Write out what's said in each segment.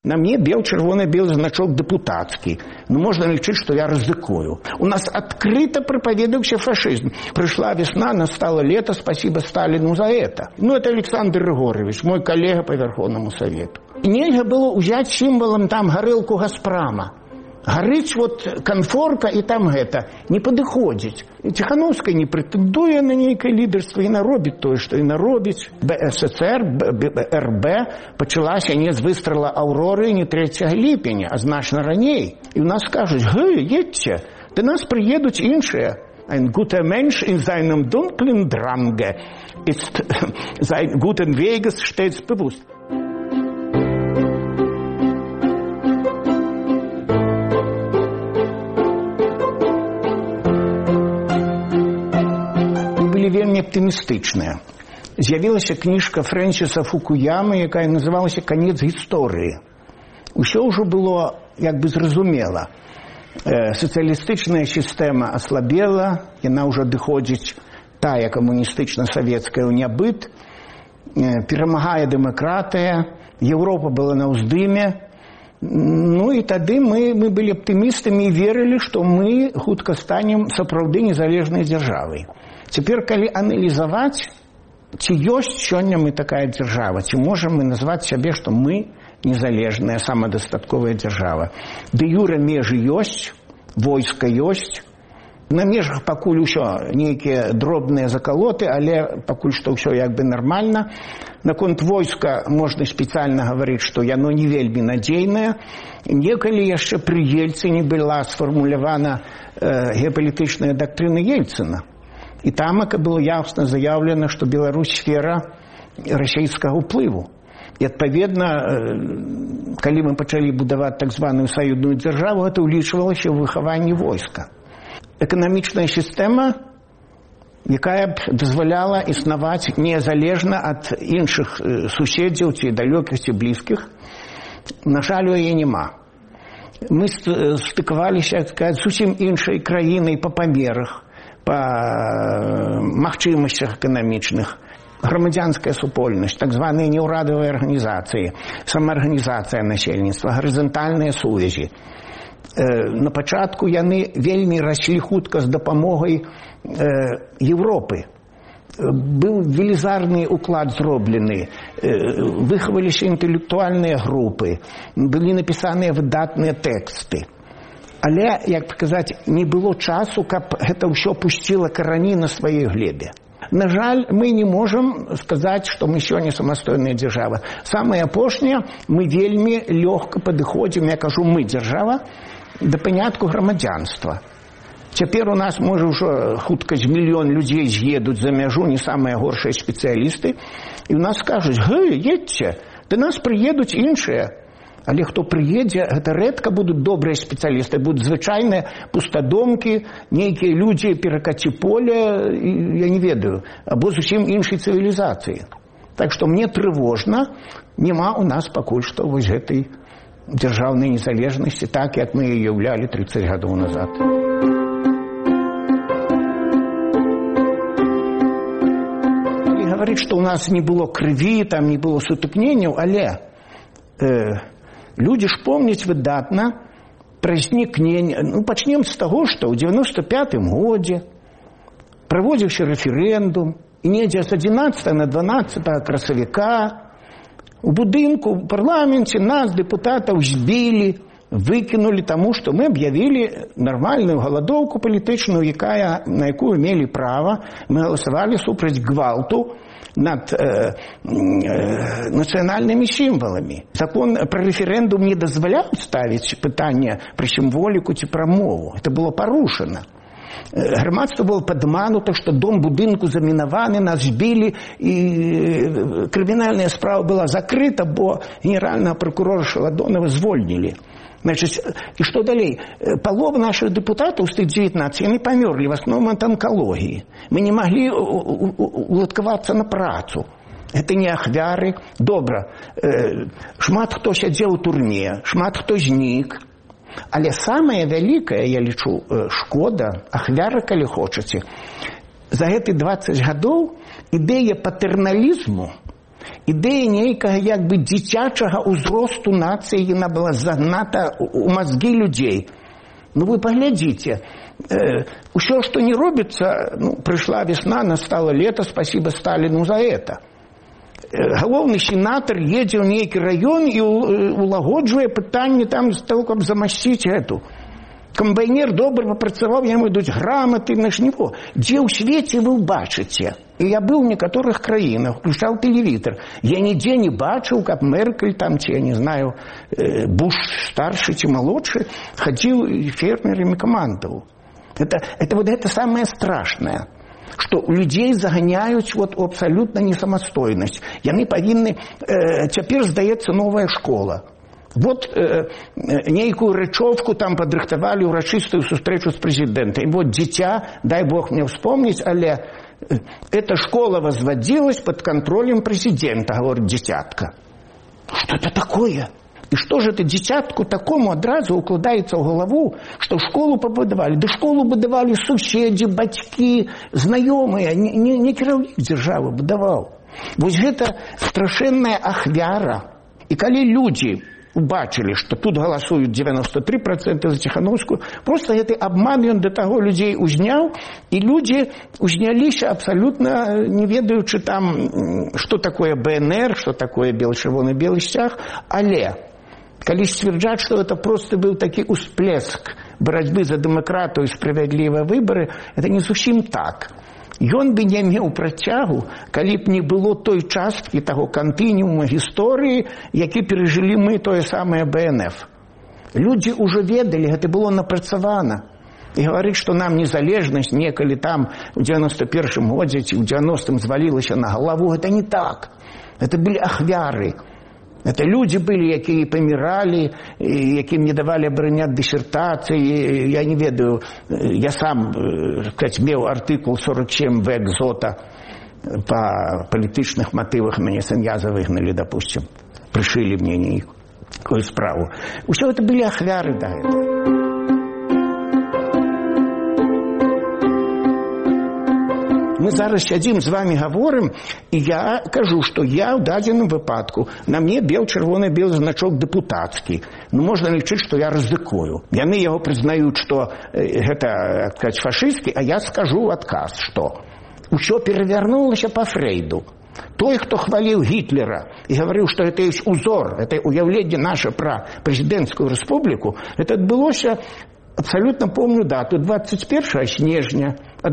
На мне червоно-белый значок депутатский. Ну, можно лечить, что я рызыкую. У нас открыто проповедующий фашизм. Пришла весна, настало лето, спасибо Сталину за это. Ну, это Александр Егорович, мой коллега по Верховному Совету. Нельзя было взять символом там горелку Газпрома. Горить вот конфорка и там это не подыходить. И Тихановская не претендуя на некое лидерство, и наробить то, что и наробить. БССР, РБ почалася не з вистрела Аврори, не 3 липня, а значно ранее. І у нас кажуть, едьте, до нас приедут іншие. Ein guter Mensch in seinem dunklen Drange ist sein guten Weges stets bewusst. Вельми оптимістичне. З'явилася книжка Френсіса Фукуями, яка називалася «Конець історії». Усе вже було, якби зрозуміло. Соціалістична система ослабела, вона вже доходить тая комуністично-советська у нябыт, перемагає демократія, Європа була на уздиме. Ну і тоді ми були оптимістами і вірили, що ми хутка станем сапраўды незалежнай державой. Теперь, коли анализовать, ці ёсць сёння мы такая держава, ці можем мы назвать себе, что мы незалежная, самодостатковая держава. Де юре межы ёсць, войска ёсць. На межах пакуль усё нейкія дробныя закалоты, але пакуль што ўсё як бы нормально. Наконт войска можна спецыяльна гаварыць, што яно не вельмі надзейнае. Некалі яшчэ пры Ельцыне была сфармулявана геапалітычная дактрына Ельцына. І там было ясно заявлено, что Беларусь сфера российского уплыву. И, отповедно, когда мы начали будовать так званую союзную державу, это увеличивалось в выховании войска. Экономичная система, якая б дозволяла існаваць незалежна от іншых суседзяў, ці далёкіх, ці блізкіх, на жаль, яе няма. Мы стыкаваліся зусім іншай краінай па памерах, по магчымасцях эканамічных, грамадзянская супольнасць, так званыя неўрадавыя арганізацыі, самаарганізацыя насельніцтва, гарызантальныя сувязі. На пачатку яны вельмі раслі хутка з дапамогай Европы. Быў велізарны уклад зроблены, выхаваліся інтэлектуальныя групы, былі напісаныя выдатныя тэксты. Але, як сказаць, не было часу, каб гэта ўсё пусціла карані на сваёй глебе. На жаль, мы не можам сказаць, што мы сёння самастойная дзяржава. Самае апошняе, мы вельмі лёгка падыходзім, я кажу, мы дзяржава, да панятку грамадзянства. Цяпер у нас, можа, ўжо хутка з мільён людзей з'едуць за мяжу, не самыя горшыя спецыялісты, і ў нас скажуць, едьце, да нас прыедуць іншыя. Але хто прыедзе, гэта рэдка будуць добрыя спецыялісты, будуць звычайныя пустадомкі, нейкія людзі перакаці поле, я не ведаю, або зусім іншай цывілізацыі. Так што мне трывожна, няма у нас пакуль што вось гэтай дзяржаўнай незалежнасці, так, як мы яе ўяўлялі 30 гадоў назад. І гаварыць, што ў нас не было крыві, там не было сутыкненняў, але люди ж помняць выдатна пра знікненне. Ну, пачнем з таго, што ў 95-м годзе праводзіўся рэферэндум, і недзе з 11 на 12 красавіка у будынку, у парламенце нас, дэпутатаў, збілі, выкінулі таму, што мы аб'явілі нармальную галадоўку палітычную, на якую мелі права. Мы галасавалі супраць гвалту над нацыянальнымі сімваламі. Закон пра рэферэндум не дазваляў ставіць пытанне пра сімволіку ці пра мову. Это было парушана. Грамадства было падманута, што дом будынку замінаваны, нас збілі, і крымінальная справа была закрыта, бо генеральнага прокурора Шаладонова звольнілі. Значит, и что далей? Полова наших депутатов с тых 19, они померли в основном от онкологии. Мы не могли уладкавацца на працу. Это не ахвяры. Добра. Шмат хто сядзеў у турме, шмат хто знік. Але самае вялікае, я лічу, шкода, ахвяры, калі хочаце, за гэты 20 гадоў ідэя патэрналізму, ідэя нейкага як бы дзіцячага ўзросту нацыі, яна была загната ў мазгі людзей. Ну вы паглядзіце, усё, што не робіцца, прыйшла весна, настало лето, спасибо Сталину за это. Галоўны сенатар едзе ў нейкі раён і улагоджвае пытанне там з того, каб замасціць гэту. Камбайнер добра папрацаваў, яму ідуць граматы на жніво. Дзе ў свеце вы бачыце? І я быў у некаторых краінах, включаў тэлевізор. Я нідзе не бачыў, каб Меркель там, ці, я не знаю, Буш старшы ці малодшы, хадзіў фермерамі камандаваў. Это самое страшное, что людей загоняют в абсолютно несамастойнасць. Яны павінны, цяпер здаецца новая школа. Вот нейкую рэчовку там падрыхтавалі ўрачыстую сустрэчу з прэзідэнтам. Вот дзіця, дай Бог мне вспомнить, але эта школа возводилась под контролем президента, говорит дзіцятка. Что это такое? И что же это дзіцятку такому адразу укладаецца ў галаву, што школу пабудавалі? Да школу будавалі суседзі, бацькі, знаёмыя, не кіраўнік дзяржавы будаваў. Вось гэта страшэнная ахвяра. І калі людзі убачылі, што тут галасуюць 93% за Ціхановскую, просто гэты абман ён да таго людзей узняў, і людзі узняліся абсалютна не ведаючы там, што такое БНР, што такое белы чырвоны белы сцяг, але калі сцвярджаць, што это просто быў такі усплеск барацьбы за дэмакратыю і справядлівыя выбары, это не зусім так. Ён бы не меў працягу, калі б не было той часткі таго кантынуума гісторыі, які перажылі мы тое самае БНФ. Людзі ўжо ведалі, гэта было напрацавана. І гаварыць, што нам незалежнасць некалі там у 91-м годзе ці ў 90-м звалілася на галаву, гэта не так. Это былі ахвяры. Это люди были, якія паміралі, якім не давалі абараняць дысертацыі. Я не ведаю, я сам меў артыкул 47 в «Экзота» по палітычных матывах, мяне Саньяза выгналі, допустим, прышылі мне нейкую справу. Усё это былі ахвяры да гэтага. Мы зараз сядзім з вами гаворым, і я кажу, што я ў дадзеным выпадку, на мне бел-чырвоны-белы значок дэпутацкі. Можна лічыць, што я рызыкую. Яны яго прызнаюць, што гэта, фашысцкі, а я скажу адказ, што усё перавярнулася па Фрейду. Той, хто хваліў Гітлера і гаварыў, што гэта ёсць узор, это уяўленне наше пра прэзідэнцкую рэспубліку, это адбылося, абсолютно помню дату, 21 снежня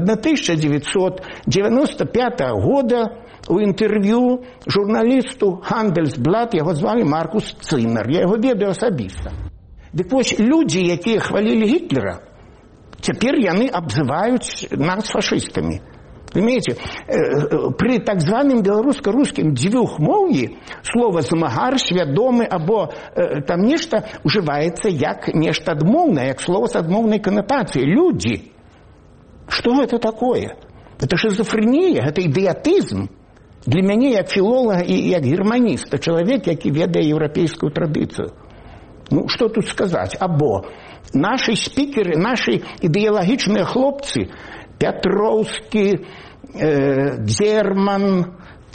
1995 года у інтэрв'ю журналісту Handelsblatt, яго звалі Маркус Циммер, я яго ведаю асабіста. Дык вось людзі, якія хвалілі Гітлера, цяпер яны абзываюць нас фашыстамі. Понимаете, при так званым белоруска-рускім дзвюхмоўі слово «змагар», «свядомы» або там нешта ужываецца як нешта адмоўнае, як слово з адмоўнай канатацыяй. Людзі. Што гэта такое? Это шизофрения, это идиотизм. Для мяне, як філолога і як германіста, чалавек, які ведае еўрапейскую традыцыю. Ну, што тут сказаць? Або нашы спікеры, нашы ідэалагічныя хлопцы, Пятроўскі, Дзерман,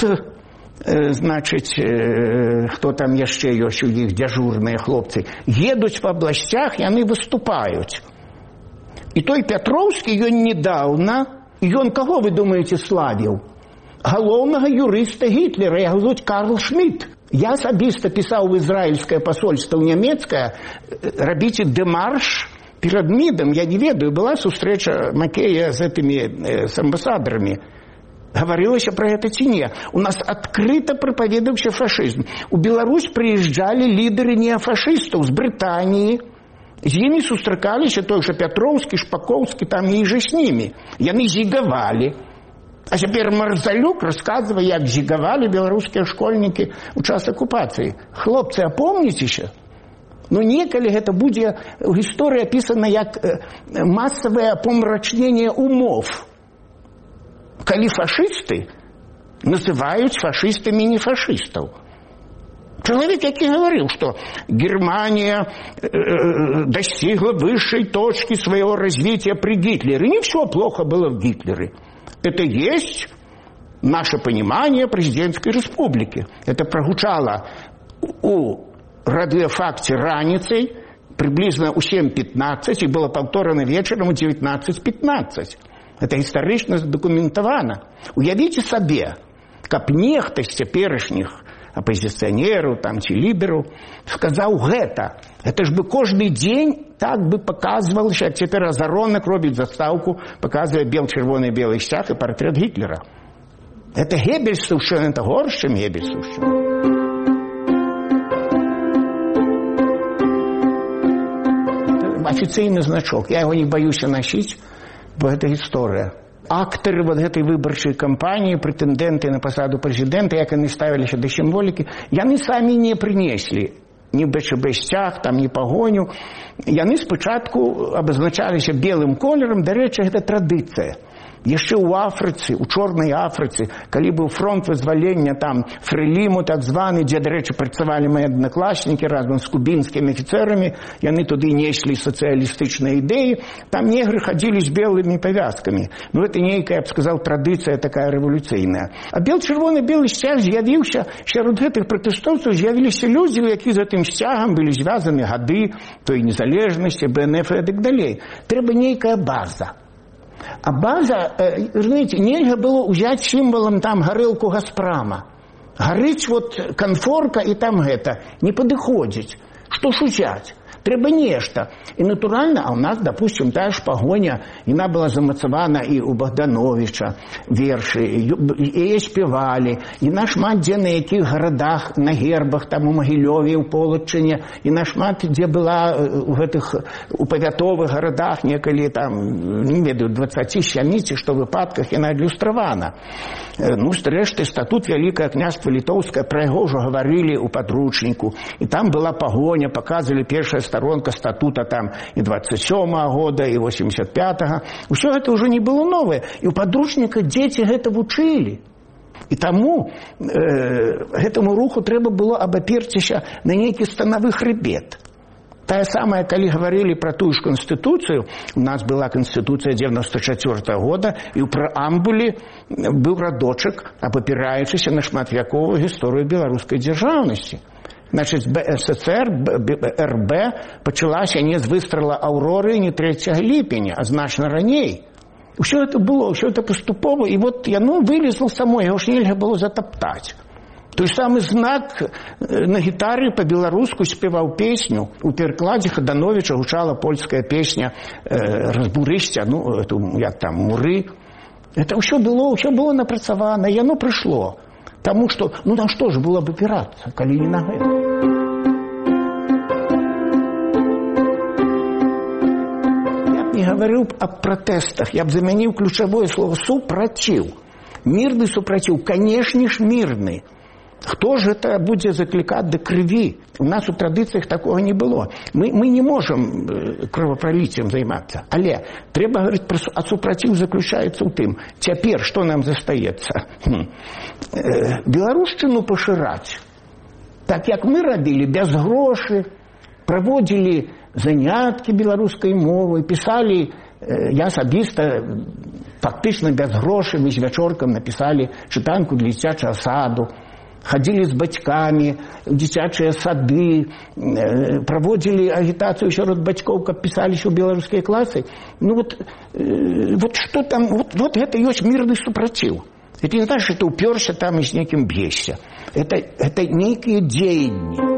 значыць, хто там яшчэ ёсць у іх дзяжурныя хлопцы, едуць па абласцях, яны выступаюць. І той Пятроўскі, ён недаўна, ён каго, вы думаеце, славіў? Галоўнага юрыста Гітлера, яго звуць Карл Шмідт. Я асабіста пісаў в ізраільскае пасольства, ў нямецкае, рабіце дэмарш перед МИДом, я не ведаю, была сустрэча Макея з этими с амбасадарамі. Гаварылася пра гэта ці не. У нас адкрыта прапаведаўся фашызм. У Беларусь прыязджалі лідары неафашыстаў з Брытаніі. З імі сустракаліся той жа Пятроўскі, Шпакоўскі, там і же з німі. Яны зігавалі. А цяпер Марзалюк расказвае, як зігавалі беларускія школьнікі ў час акупацыі. Хлопцы, апомніцеся? Но некалі гэта будзе ў гісторыі апісана як масавае помрачнение умов. Калі фашысты называюць фашыстамі нефашыстаў. Чалавек, які гаварыў, што Германия достигла высшей точки своего развития при Гитлере. Не все плохо было в Гитлере. Это есть наше понимание президентской республики. Это прогучало у радиофакте раніцей, приблизно у 7:15, и было повторено вечером у 19:15. Это гістарычна задакументавана. Уявіце сабе, каб нехта з цяперашніх апозіцыянераў ці лібераў сказаў гэта ж бы кожны дзень так бы показывалось, а цяпер Азаронак робіць застаўку, показывае бел-чырвоны-белы сцяг і партрэт Гітлера. Это Геббельсаўшчына, это горш, чым Геббельсаўшчына. Офіцыйны значок. Я его не боюсь носить, бо это гісторыя. Актары гэтай выбарчай кампаніі, прэтэндэнты на пасаду прэзідэнта, як яны ставіліся да сімволікі, яны самі не прынеслі ні БЧБ сцяг, ні пагоню. Яны спачатку абазначаліся белым колерам, дарэчы, гэта традыцыя. Яшчэ ў Афрыцы, у Чорнай Афрыцы, калі быў фронт вызвалення Фрэліму, так званы, дзе, дарэчы, працавалі мае аднакласнікі разам з кубінскімі афіцэрамі, яны туды неслі сацыялістычныя ідэі, там негры хадзілі з белымі павязкамі. Гэта нейкая, я б сказаў, традыцыя такая рэвалюцыйная. А бел-чырвоны-белы сцяг з'явіўся, сярод гэтых пратэстоўцаў з'явіліся людзі, які з гэтым сцягам былі звязаны гады той незалежнасці, БНФ і так далей. Трэба нейкая база. А база, знаете, нельзя было взять символом горелку Газпрома. Горить конфорка и там это не подыходить. Что ж взять? Трэба нешта. І натуральна, а у нас, допустим, тая ж пагоня, яна была замацавана і у Богдановича вершы, яе спявалі, яна шмат дзе на якіх гарадах, на гербах, там у Магілёве, у Полачыне, яна шмат дзе была у павятовых гарадах, некалі там, не ведаю, 27 што выпадках яна адлюстравана. Ну, зрэшты, статут Вялікае княства Літоўскае, пра яго ўжо гаварылі ў падручніку, і там была пагоня, паказвалі першая сторонка статута там и 27-го года, и 85-го. Усё гэта ўжо не было новае. І ў падручніках дзеці гэта вучылі. І таму гэтаму руху трэба было абаперціся на нейкі станавы хрыбет. Тая самая, калі гаварылі пра тую ж Канстытуцыю, у нас была Канстытуцыя 94-го года, і ў прэамбуле быў радочак, абапіраючыся на шматвяковую гісторыю беларускай дзяржаўнасці. Значит, БССР, РБ пачалася не з выстрала Аўроры, не 3 ліпеня, а значна раней. Усё это было, усё это паступова, і яно вылезло само, яго ж нельга было затаптаць. Той самы знак на гітары па-беларуску спяваў песню. У перакладзе Хадановіча гучала польская песня «Разбурышця», як там, «Муры». Это ўсё было напрацавана, яно прыйшло. Таму што, на што ж было б апірацца, калі не на гэта? Я б не гаварыў аб пратэстах, я б замяніў ключавое слово «супраціў». Мірны супраціў, канешне ж мірны. Хто ж это будзе заклікаць да крыві? У нас у традыцыях такога не было. Мы не можам кровапраліццем займацца. Але трэба гаварыць пра супраціў заключаецца ў тым. Цяпер што нам застаецца? Беларушчыну пашыраць. Так як мы рабілі, без грошы, праводзілі заняткі беларускай мовы, пісалі, я асабіста фактычна без грошай, мы з вячоркам напісалі чытанку для дзіцячага саду. Ходили с батьками в дзіцячыя сады, проводили агитацию сярод бацькоў, каб пісаліся ў беларускія класы. Что там, вот это ёсць мірны супраціў. Это не значит, что ты уперся там и с неким б'ешься. Это некие дзеянні.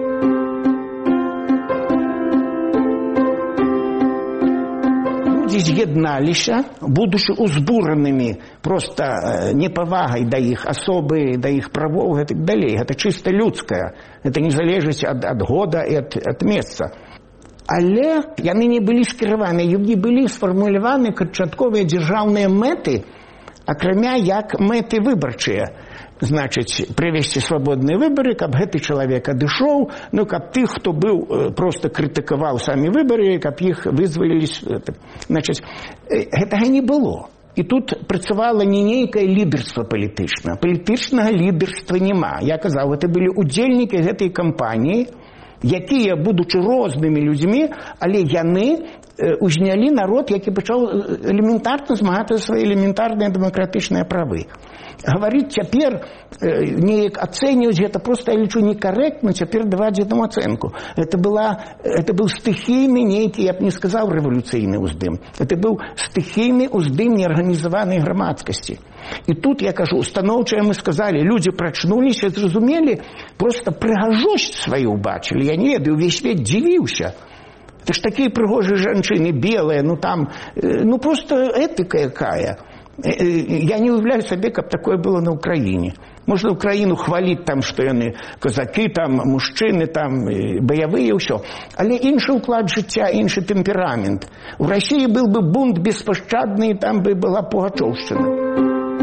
З'єдналися, будучи узбураними просто непавагай да іх асобы, да іх правоў і так далей. Гэта чыста людскае. Гэта не залежыць ад года і ад месца. Але яны не былі скіраваны, не былі сфармуляваны канчатковыя дзяржаўныя мэты, акрамя як мэты выбарчыя. Значыць, правесці свабодныя выбары, каб гэты чалавек адышоў, каб тых, хто быў, просто крытыкаваў самі выбары, каб іх вызвалілі. Значыць, гэтага не было. І тут працавала не нейкае лідарства палітычнае. Палітычнага лідарства няма. Я казаў, гэта былі удзельнікі гэтай кампаніі, якія, будучы рознымі людзьмі, але яны узнялі народ, які пачаў элементарна змагацца за свае элементарныя дэмакратычныя правы. Гаварыць цяпер, неяк ацэньваць гэта проста, я лічу, некарэктна цяпер даваць гэтаму ацэнку. Это быў стыхійны нейкі, я б не сказаў, рэвалюцыйны ўздым. Это быў стыхійны ўздым неарганізаванай грамадскасці. І тут, я кажу, устаноўча мы сказалі, людзі прачнуліся, зразумелі, проста прыгажосць сваю ўбачылі. Я не ведаю, увесь свет дзівіўся. Это ж такія прыгожыя жанчыны, белыя, просто этыка якая. Я не уявляю сабе, каб такое было на Украіне. Можна Украіну хваліць там, што яны казакі, там, мужчыны, там, баявыя, ўсё. Але іншы ўклад жыцця, іншы тэмперамент. У Расіі был бы бунт беспашчадны, і там бы была пугачоўшчына.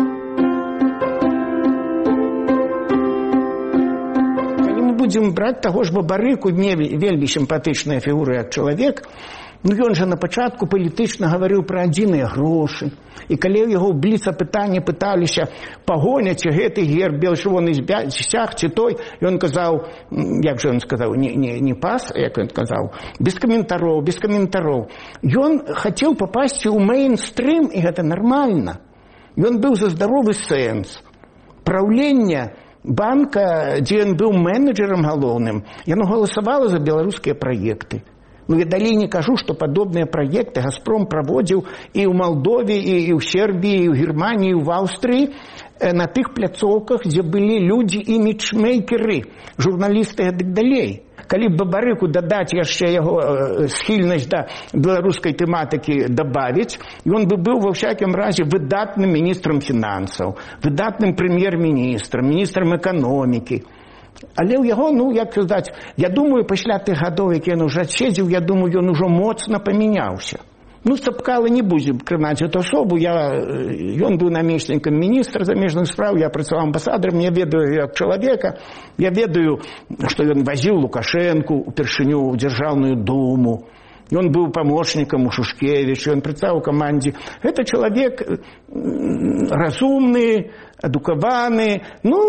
Будем браць таго ж Бабарыку, мне вельмі сімпатычная фігура як чалавек. Ён жа на пачатку палітычна гаварыў пра адзіныя грошы. І калі ў яго ў бліцапытанні пыталіся пагоняць гэты герб, белы-чырвоны сцяг ці той, ён казаў, як жа ён сказаў, не пас, як ён казаў, без каментароў. Ён хацеў папасці ў мейнстрым, і гэта нармальна. Ён быў за здаровы сэнс. Праўленне банка, дзе ён быў менеджерам галоўным, яно галасавала за беларускія праекты. Я далей не кажу, што падобныя праекты «Газпром» праводзіў і ў Малдове, і ў Сербіі, і ў Германіі, і ў Аўстрыі, на тых пляцоўках, дзе былі людзі іміджмейкеры, журналісты і так далей. Калі б Бабарыку дадаць яшчэ яго схільнасць да беларускай тэматыкі дабавіць, ён бы быў ва ўсякім разе выдатным міністрам фінансаў, выдатным прэм'ер-міністрам, міністрам эканомікі. Але ў яго, як сказаць, я думаю, пасля тых гадоў, які ён ужо адседзеў, я думаю, ён ужо моцна памяняўся. Цапкала не будзем крынаць эту асобу. Ён быў намеснікам міністра замежных спраў, я працаваў амбасадарам, я ведаю як чалавека, я ведаю, што ён вазіў Лукашэнку упершыню ў Дзяржаўную думу. Ён быў памочнікам у Шушкевіча, ён працаваў у камандзе. Гэта чалавек разумны, адукаваны.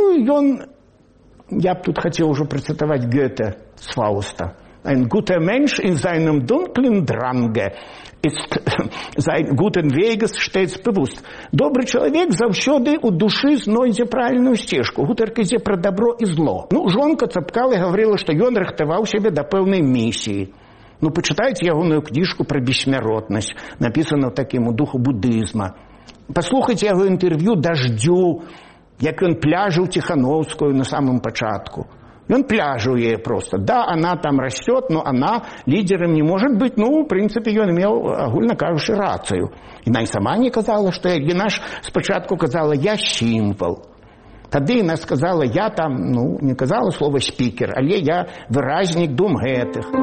Я б тут хацеў ужо працытаваць Гёте з Фауста. Ein guter Mensch in seinem dunklen Drange ist sein guten Weges stets bewusst. Добры чалавек заўсёды ў душы знойдзе правільную сцежку. Гутарка ідзе пра дабро і зло. Жонка цапкала і гаварыла, што ён рыхтаваў сябе да пэўнай місіі. Пачытайце ягоную кніжку пра бессмяротнасць, напісана ў такім духу будызма. Паслухайце яго інтэрв'ю «Даждзю», як ён пляжыў Ціхановскую на самым пачатку. Он пляжил ей просто. Да, она там растет, но она лидером не может быть. В принципе, он имел, агульно кажучи, рацию. Она и сама не казала, что яна ж спочатку казала, я символ. Тады она сказала, я там, не казала слово спикер, але я выразнік дум гэтых.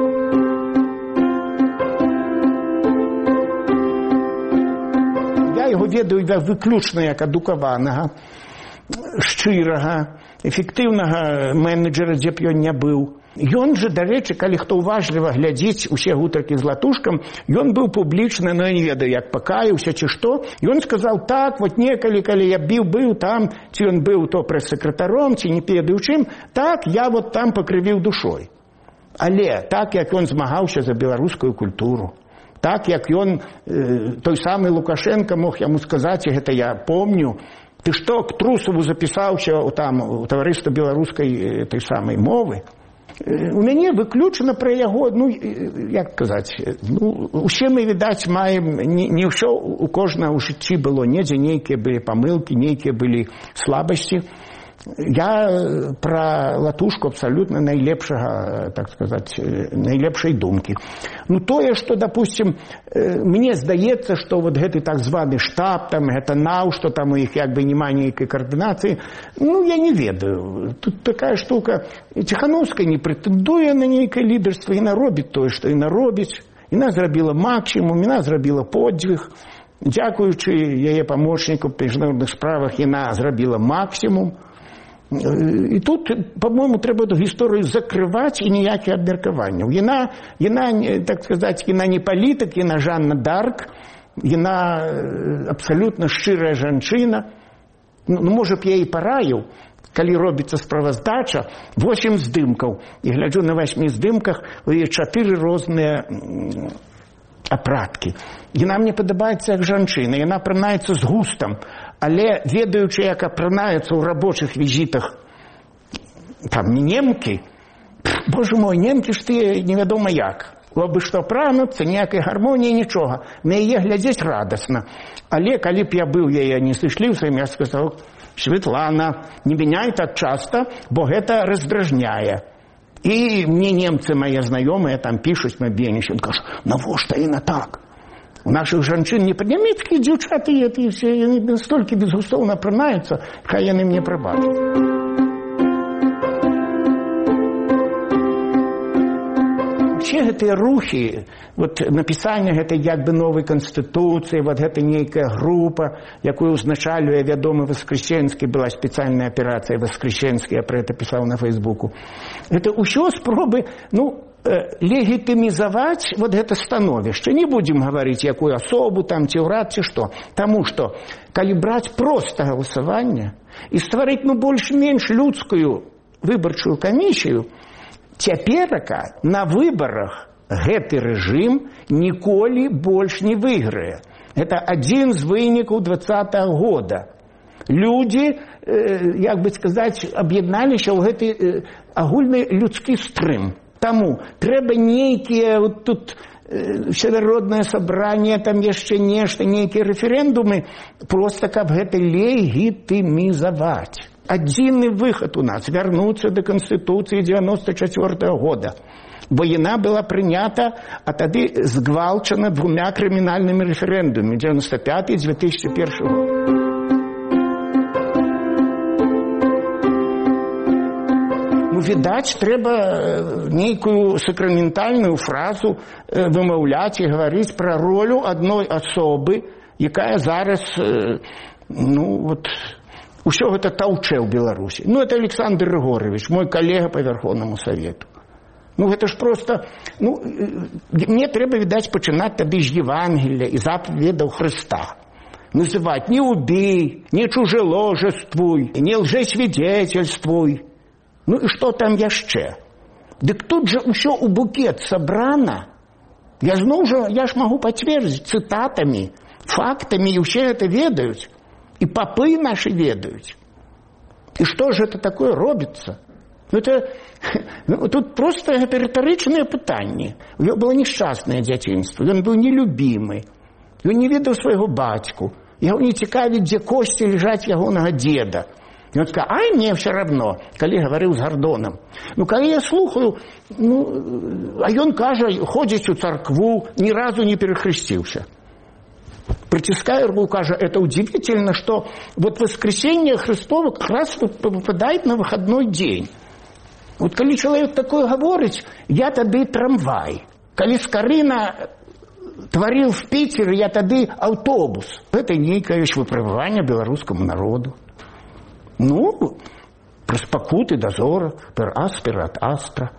Я его ведаю выключна як адукаванага, шчырага, эфектыўнага менеджера, дзе б ён не быў. Ён жа, дарэчы, калі хто ўважліва глядзіць усе гутаркі з Латушкам, ён быў публічна, я не ведаю, як пакаяўся ці што. Ён сказаў, так, некалі, калі я быў там, ці ён быў то прэс-сакратаром, ці не ведаю чым, так, я там пакрывіў душой. Але так, як ён змагаўся за беларускую культуру, так, як ён, той самы Лукашенко мог яму сказаць, і гэта я помню, ты што, к Трусову запісаўся у таварыства беларускай той самай мовы? У мяне выключана пра яго, як казаць, усе мы, відаць, маем, не ўсё у кожнага ў жыцці было, недзе нейкія былі памылкі, нейкія былі слабасці. Я пра Латушку абсалютна найлепшага, так сказаць, найлепшай думкі. Тое, што, допустим, мне здаецца, што гэты так званы штаб, гэта НАУ, што там у іх як бы няма нейкай каардынацыі, я не ведаю. Тут такая штука. Ціхановская не прэтэндуе на нейкае лідарства, яна робіць тое, што яна робіць. Яна зрабіла максімум, яна зрабіла подзвіг. Дзякуючы яе памочніку па міжнародных справах, яна зрабіла максімум. І тут, по-моему, трэба эту гісторыю закрываць і ніякіх абмеркаванняў. Яна, так сказаць, яна не палітык, яна Жанна Дарк, яна абсалютна шчырая жанчына. Можа б я і параіў, калі робіцца справаздача, 8 здымкаў. І гляджу на 8 здымках, у яе 4 розныя апраткі. Яна мне падабаецца як жанчына, яна прымаецца з густам. Але ведаючы, як апранаецца ў рабочых візітах там немкі, боже мой, немкі ж тыя невядома як. Абы што прануцца, ніякай гармоніі, нічога. На яе глядзець радасна. Але калі б я быў яе не сышліўся, я сказаў: Светлана, не меняй так часта, бо гэта раздражняе. І мне немцы, мае знаёмыя, там пішуць мабільнічым, кажу, навошта яна так? У нашых жанчын не нямецкія дзяўчаты, і все, яны настолькі безгустоўна апранаюцца, хай яны мне прабачаць. Все гэтыя рухі, вот напісанне гэтай як бы новай канстытуцыі, вот гэта нейкая група, якую узначальвае вядомы Воскресенскі, была спецыяльная аперацыя Воскресенскі, я про это пісаў на Фейсбуку. Гэта ўсё спробы, легітымізаваць вот гэта становішча. Не будзем гаварыць, якую асобу, там, ці ўрад, ці што. Таму што, калі браць проста галасаванне і стварыць, больш-менш людскую выбарчую камісію, цяперака на выбарах гэты рэжым ніколі больш не выйграе. Гэта адзін з вынікаў 20-го года. Людзі, як бы сказаць, аб'ядналіся ў гэты агульны людскі стрым. Таму трэба нейкія вот тут всенароднае сабранне, там яшчэ нешта, нейкія рэферэндумы, проста каб гэта легітымізаваць. Адзіны выхад у нас – вярнуцца да Канстытуцыі 94-го года. Бо яна была прынята, а тады згвалчана 2 крымінальнымі рэферэндумамі – 95 і 2001 год. Відаць, трэба нейкую сакраментальную фразу вымаўляць і гаварыць пра ролю адной асобы, якая зараз, усё гэта таўчэ ў Беларусі. Это Александр Григорович, мой калега по Верховному Совету. Гэта ж просто... мне трэба, відаць, пачынаць тады з Евангелия і заповедаў Христа. Называць «не убей», «не чужеложествуй», «не лжесвидетельствуй». І што там яшчэ? Дык тут жа ўсё ў букет сабрана. Я ж магу пацвердзіць цытатамі, фактамі, і ўсе гэта ведаюць. І папы нашы ведаюць. І што ж это такое робіцца? Тут проста гэта рытарычныя пытанні. У яго было нешчаснае дзяцінства, ён быў нелюбімы, ён не ведаў свайго бацьку, яго не цікавіць, дзе косці ляжаць ягонага дзеда. Ён сказаў, ай, мне все равно, калі гаварыў з Гордонам. Калі я слухаю, а ён кажа, ходзіць у царкву, ні разу не перахрысціўся. Притиская руку, кажа, это удивительно, что вот воскресенье Христово как раз выпадает на выходной день. Вот коли человек такое говорит, я тады трамвай. Коли Скорина творил в Питере, я тады автобус. Это некое выправление белорусскому народу. Про спакуты дозора, пер аспер от астра.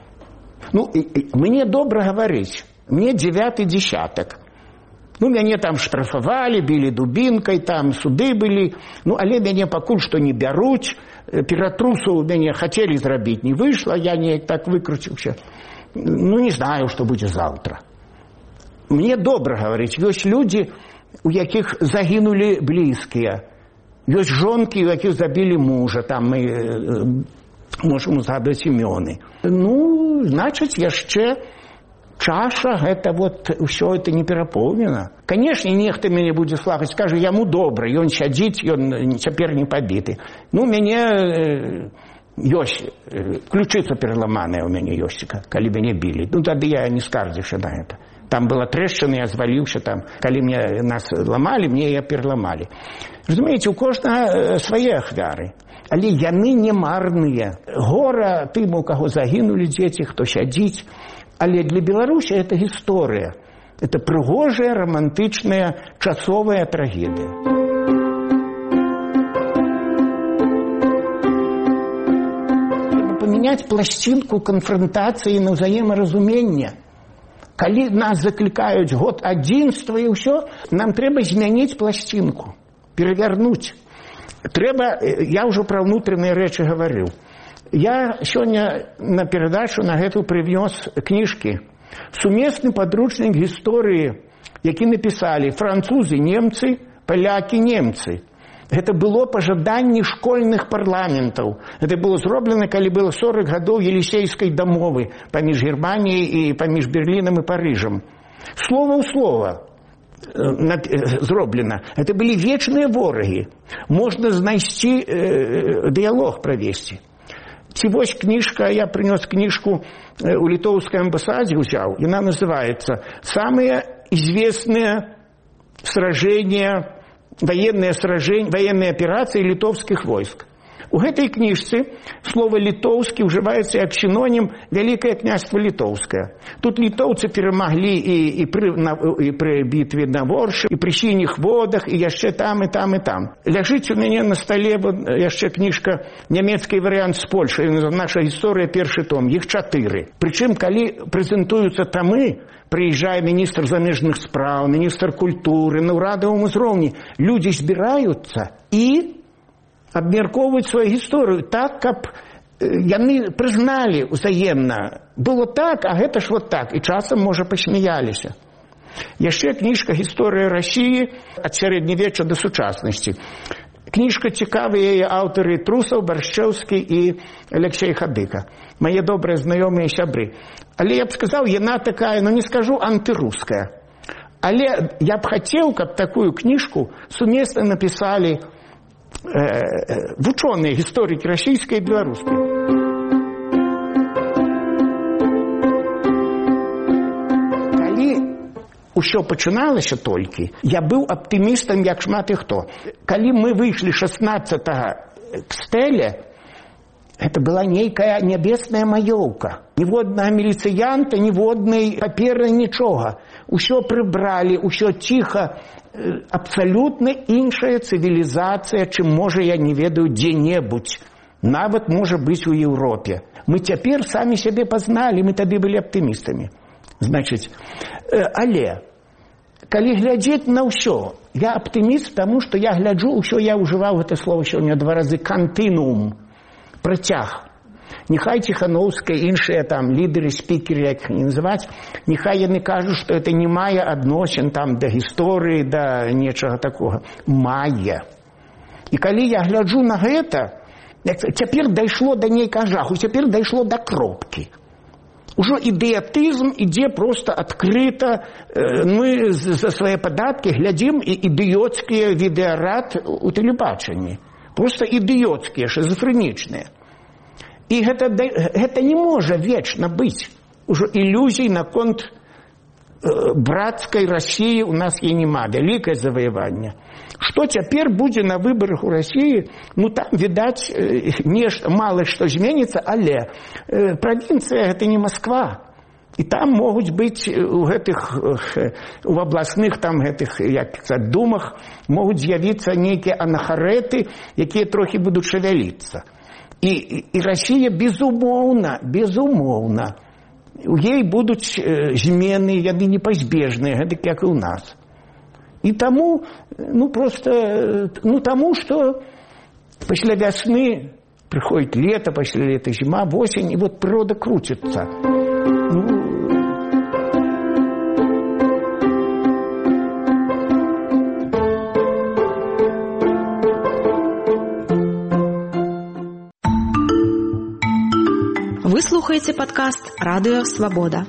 Мне добра говорить, мне 9-й десяток. Мяне там штрафавалі, білі дубінкай, там суды былі. Але мяне пакуль што не бяруць. Ператрусу мяне хацелі зрабіць, не выйшла, я неяк так выкруціўся. Не знаю, што будзе заўтра. Мне добра гаварыць, ёсць людзі, у якіх загінулі блізкія. Ёсць жонкі, у якіх забілі мужа, там мы можам узгадаць імёны. Значыць, яшчэ чаша, гэта ўсё это не перапоўнена. Канешне, нехта мяне будзе слухаць, скажа, яму добра, ён сядзіць, ён цяпер не пабіты. Мяне ёсць, ключыца пераламаная ў мяне ёсць, калі мяне білі. Тады я не скардзіўся на гэта. Там была трэшчына, я зваліўся там. Калі нас ламалі, мне яе пераламалі. Разумееце, у кожнага свае ахвяры. Але яны не марныя. Гора тым, у каго загінулі дзеці, хто сядзіць. Але для Беларусі это гісторыя. Это прыгожая, романтычная, часовая трагедыя. Трэба памяняць пласцінку канфрантацыі на ўзаемаразуменне. Калі нас заклікаюць год адзінства і ўсё, нам трэба змяніць пласцінку, перавярнуць. Трэба, я ўжо пра ўнутраныя рэчы гаварыў. Я сёння на перадачу на гэту прывёз кніжкі. Сумесны падручнік гісторыі, які напісалі французы, немцы, палякі, немцы. Гэта было пажаданне школьных парламентаў. Гэта было зроблена, калі было 40 гадоў елісейскай дамовы паміж Германіяй і паміж Берлінам і Парыжам. Слова ў слова зроблена. Это былі вечныя ворагі. Можна знайсці дыялог правесці. Ці вось кніжка, я принес книжку у литовской амбассаде, взял, и она называется «Самые известные сражения, военные операции литовских войск». У гэтай кніжцы слово «літоўскі» ўжываецца як синонім «Вялікае княства Літоўскае». Тут літоўцы перамаглі і пры бітве на Воршы, і пры сініх водах, і яшчэ там, і там, і там. Ляжыць у мяне на стале яшчэ кніжка, нямецкі варыянт з Польшай, «Наша гісторыя», першы том, іх 4. Прычым, калі прэзентуюцца тамы, прыязджае міністр замежных спраў, міністр культуры, на ўрадавым узроўні, людзі збіраюцца і абмяркоўваюць сваю гісторыю так, каб яны прызналі ўзаемна. Было так, а гэта ж вот так. І часам, можа, пасмяяліся. Яшчэ кніжка «Гісторыя Расіі ад сярэднявечча да сучаснасці». Кніжка цікавыя яе аўтары Трусаў, Баршчэўскі і Алексей Хадыка. Мае добрыя знаёмыя сябры. Але я б сказаў, яна такая, не скажу, антыруская. Але я б хацеў, каб такую кніжку сумесна напісалі вучоныя гісторыкі расійскай і беларускай. Калі ўсё пачыналася толькі, я быў аптымістам, як шмат і хто. Калі мы выйшлі 16-го к стэле, гэта была нейкая нябесная маёўка. Ніводнага міліцыянта, ніводнай паперы, нічога. Усё прыбралі, усё ціха. Абсалютна іншая цывілізацыя, чым, можа, я не ведаю, дзе-небудзь. Нават, можа быць, у Еўропе. Мы цяпер самі сябе пазналі, мы тады былі аптымістамі. Значыць, але, калі глядзець на ўсё, я аптыміст, таму што я гляджу ўсё, я ўжываў гэта слово сёння 2 разы, кантынуум, працяг. Нехай Ціхановская, іншыя там лідеры, спікеры, як іх не называць, нехай яны кажуць, што это не мае адносін там да гісторыі, да нечага такога. Мае. І калі я гляджу на гэта, цяпер дайшло да нейкага жаху, цяпер дайшло да кропкі. Ужо ідыятызм ідзе проста адкрыта. Мы за свае падаткі глядзім і ідыёцкія відэарад у тэлебачанні. Проста ідыёцкія, шизофрэнічныя. І гэта не можа вечна быць. Ужо ілюзій наконт брацкай Расіі у нас і няма. Вялікае заваяванне. Што цяпер будзе на выбарах у Расіі? Там, відаць, мала што зменіцца, але правінцыя гэта не Масква. І там могуць быць у абласных там гэтых, як думах, могуць з'явіцца нейкія анахарэты, якія трохі будуць шавяліцца. І Расія, безумоўна, у ей будуць змены, яны непазбежныя, гэтак як і ў нас. І таму, таму, што пасля вясны прыходзіць лета, пасля лета зіма, восень, і вот прырода круціцца. Вы слухаеце падкаст «Радыё Свабода».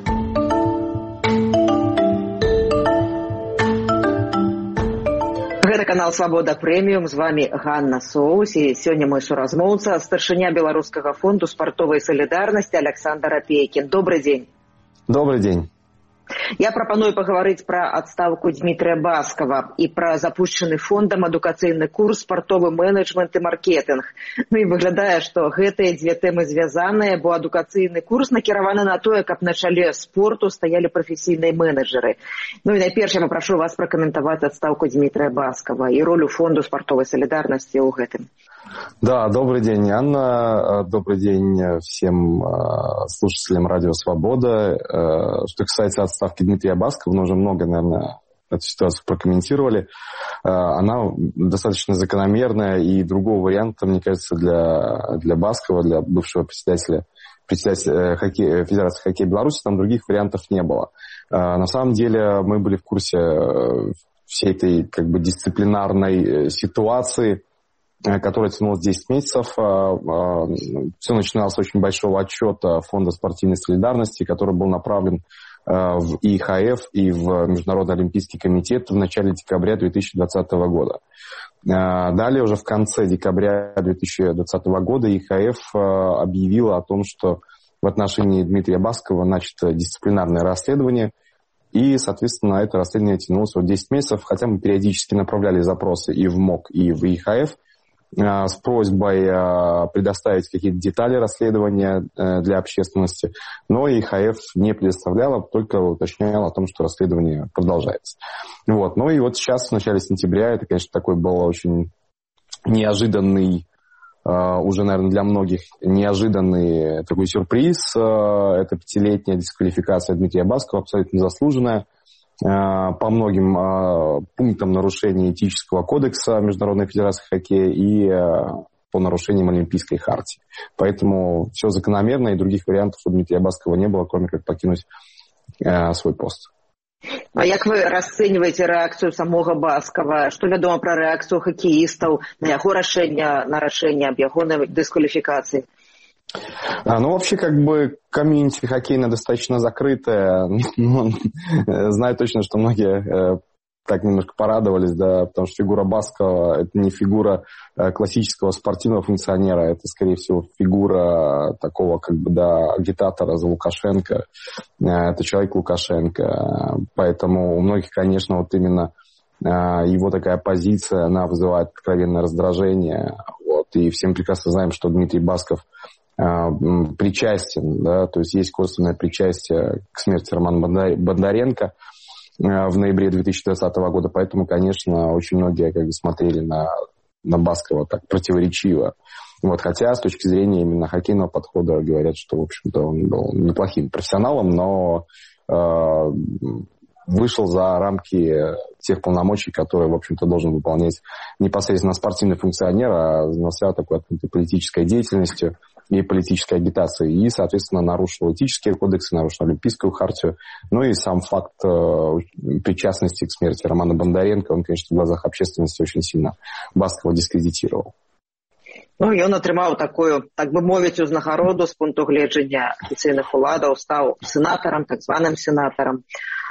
Гэта канал «Свабода Прэміум», з вами Ганна Соус, і сёння мой суразмоўца, старшыня Беларускага фонду спартовай салідарнасці Александр Апейкін. Добрый дзень. Добрый дзень. Я прапаную пагаварыць пра адстаўку Дмітрия Баскова і пра запушчаны фондам адукацыйны курс «Спартовы менеджмент і маркетинг». І выглядае, што гэтыя дзве тэмы звязаныя, бо адукацыйны курс накіраваны на тое, каб на чале спорту стаялі прафесійныя менеджеры. І найперш я папрошу вас пракаментаваць адстаўку Дмітрия Баскова і ролю фонду спартовай солідарнасці ў гэтым. Да, добрый день, Анна. Добрый день всем слушателям Радио Свобода. Что касается отставки Дмитрия Баскова, мы уже много, наверное, эту ситуацию прокомментировали. Она достаточно закономерная, и другого варианта, мне кажется, для Баскова, для бывшего председателя Федерации хоккея Беларуси, там других вариантов не было. На самом деле мы были в курсе всей этой дисциплинарной ситуации, которая тянулась 10 месяцев. Все начиналось с очень большого отчета Фонда спортивной солидарности, который был направлен в ИХФ и в Международный олимпийский комитет в начале декабря 2020 года. Далее, уже в конце декабря 2020 года ИХФ объявила о том, что в отношении Дмитрия Баскова начато дисциплинарное расследование. И, соответственно, это расследование тянулось 10 месяцев, хотя мы периодически направляли запросы и в МОК, и в ИХФ с просьбой предоставить какие-то детали расследования для общественности. Но ИХФ не предоставляла, только уточняла о том, что расследование продолжается. Вот. Ну и вот сейчас, в начале сентября, это, конечно, такой был очень неожиданный, уже, наверное, для многих неожиданный такой сюрприз. Это 5-летняя дисквалификация Дмитрия Баскова, абсолютно заслуженная, по многим пунктам нарушения этического кодекса Международной федерации хоккея и по нарушениям Олимпийской хартии. Поэтому все закономерно, и других вариантов у Дмитрия Баскова не было, кроме как покинуть свой пост. А як вы расцэньваеце рэакцыю самога Баскова? Што вядома пра рэакцыю хакеістаў на яго рашэнне, на рашэнне аб ягонай дыскваліфікацыі? Ну, вообще, как бы, комьюнити хоккейное достаточно закрытое. Знаю точно, что многие так немножко порадовались, да, потому что фигура Баскова – это не фигура классического спортивного функционера, это, скорее всего, фигура такого, как бы, да, агитатора за Лукашенко. Это человек Лукашенко. Поэтому у многих, конечно, вот именно его такая позиция, она вызывает откровенное раздражение. Вот. И всем прекрасно знаем, что Дмитрий Басков причастен, да, то есть есть косвенное причастие к смерти Романа Бондаренко в ноябре 2020 года, поэтому, конечно, очень многие как бы смотрели на Баскова так противоречиво. Вот, хотя с точки зрения именно хоккейного подхода говорят, что, в общем-то, он был неплохим профессионалом, но вышел за рамки тех полномочий, которые, в общем-то, должен выполнять непосредственно спортивный функционер, а занялся такой политической деятельностью и политической агитацией. И, соответственно, нарушил этические кодексы, нарушил Олимпийскую хартию. Ну и сам факт причастности к смерти Романа Бондаренко, он, конечно, в глазах общественности очень сильно Баскова дискредитировал. Ну, ён атрымаў такую, так бы мовіць, узнагароду з пункту гледжання афіцыйных уладаў, стаў сенатарам, так званым сенатарам.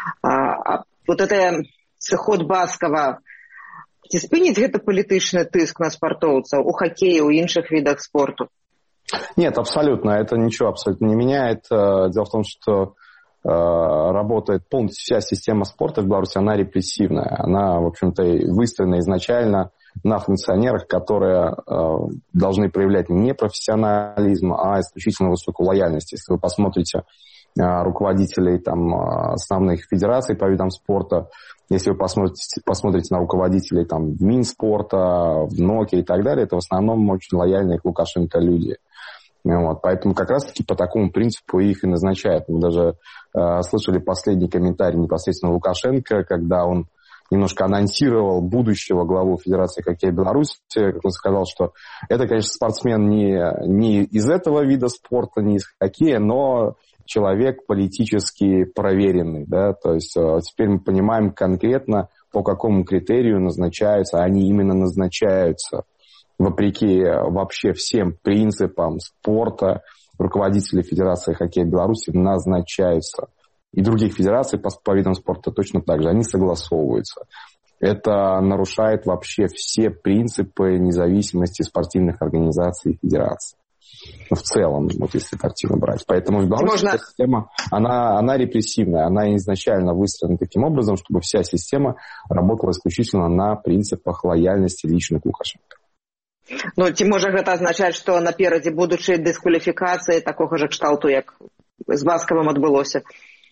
Вот это сыход Баскова, ці спыніць гэта палітычны тыск на спартоўцаў у хоккеі, у іншых відах спорту? Нет, абсолютно. Это ничего абсолютно не меняет. Дело в том, что работает полностью вся система спорта в Беларуси, она репрессивная. Она, в общем-то, выстроена изначально на функционерах, которые должны проявлять не профессионализм, а исключительно высокую лояльность. Если вы посмотрите руководителей там, основных федераций по видам спорта, если вы посмотрите на руководителей там, Минспорта, в НОКе и так далее, это в основном очень лояльные к Лукашенко люди. Вот, поэтому как раз-таки по такому принципу их и назначают. Мы даже слышали последний комментарий непосредственно Лукашенко, когда он немножко анонсировал будущего главу Федерации хоккея Беларуси, как он сказал, что это, конечно, спортсмен не из этого вида спорта, не из хоккея, но человек политически проверенный. Да? То есть теперь мы понимаем конкретно, по какому критерию назначаются, они именно назначаются. Вопреки вообще всем принципам спорта, руководители Федерации хоккея Беларуси назначаются. И других федераций по видам спорта точно так же. Они согласовываются. Это нарушает вообще все принципы независимости спортивных организаций и федераций. В целом, вот если картину брать. Поэтому в Беларуси эта система, она репрессивная. Она изначально выстроена таким образом, чтобы вся система работала исключительно на принципах лояльности лично к Лукашенко. Ну, ці можа гэта азначаць, што наперадзе будучай дыскваліфікацыі такога же кшталту, як з Басковым адбылося?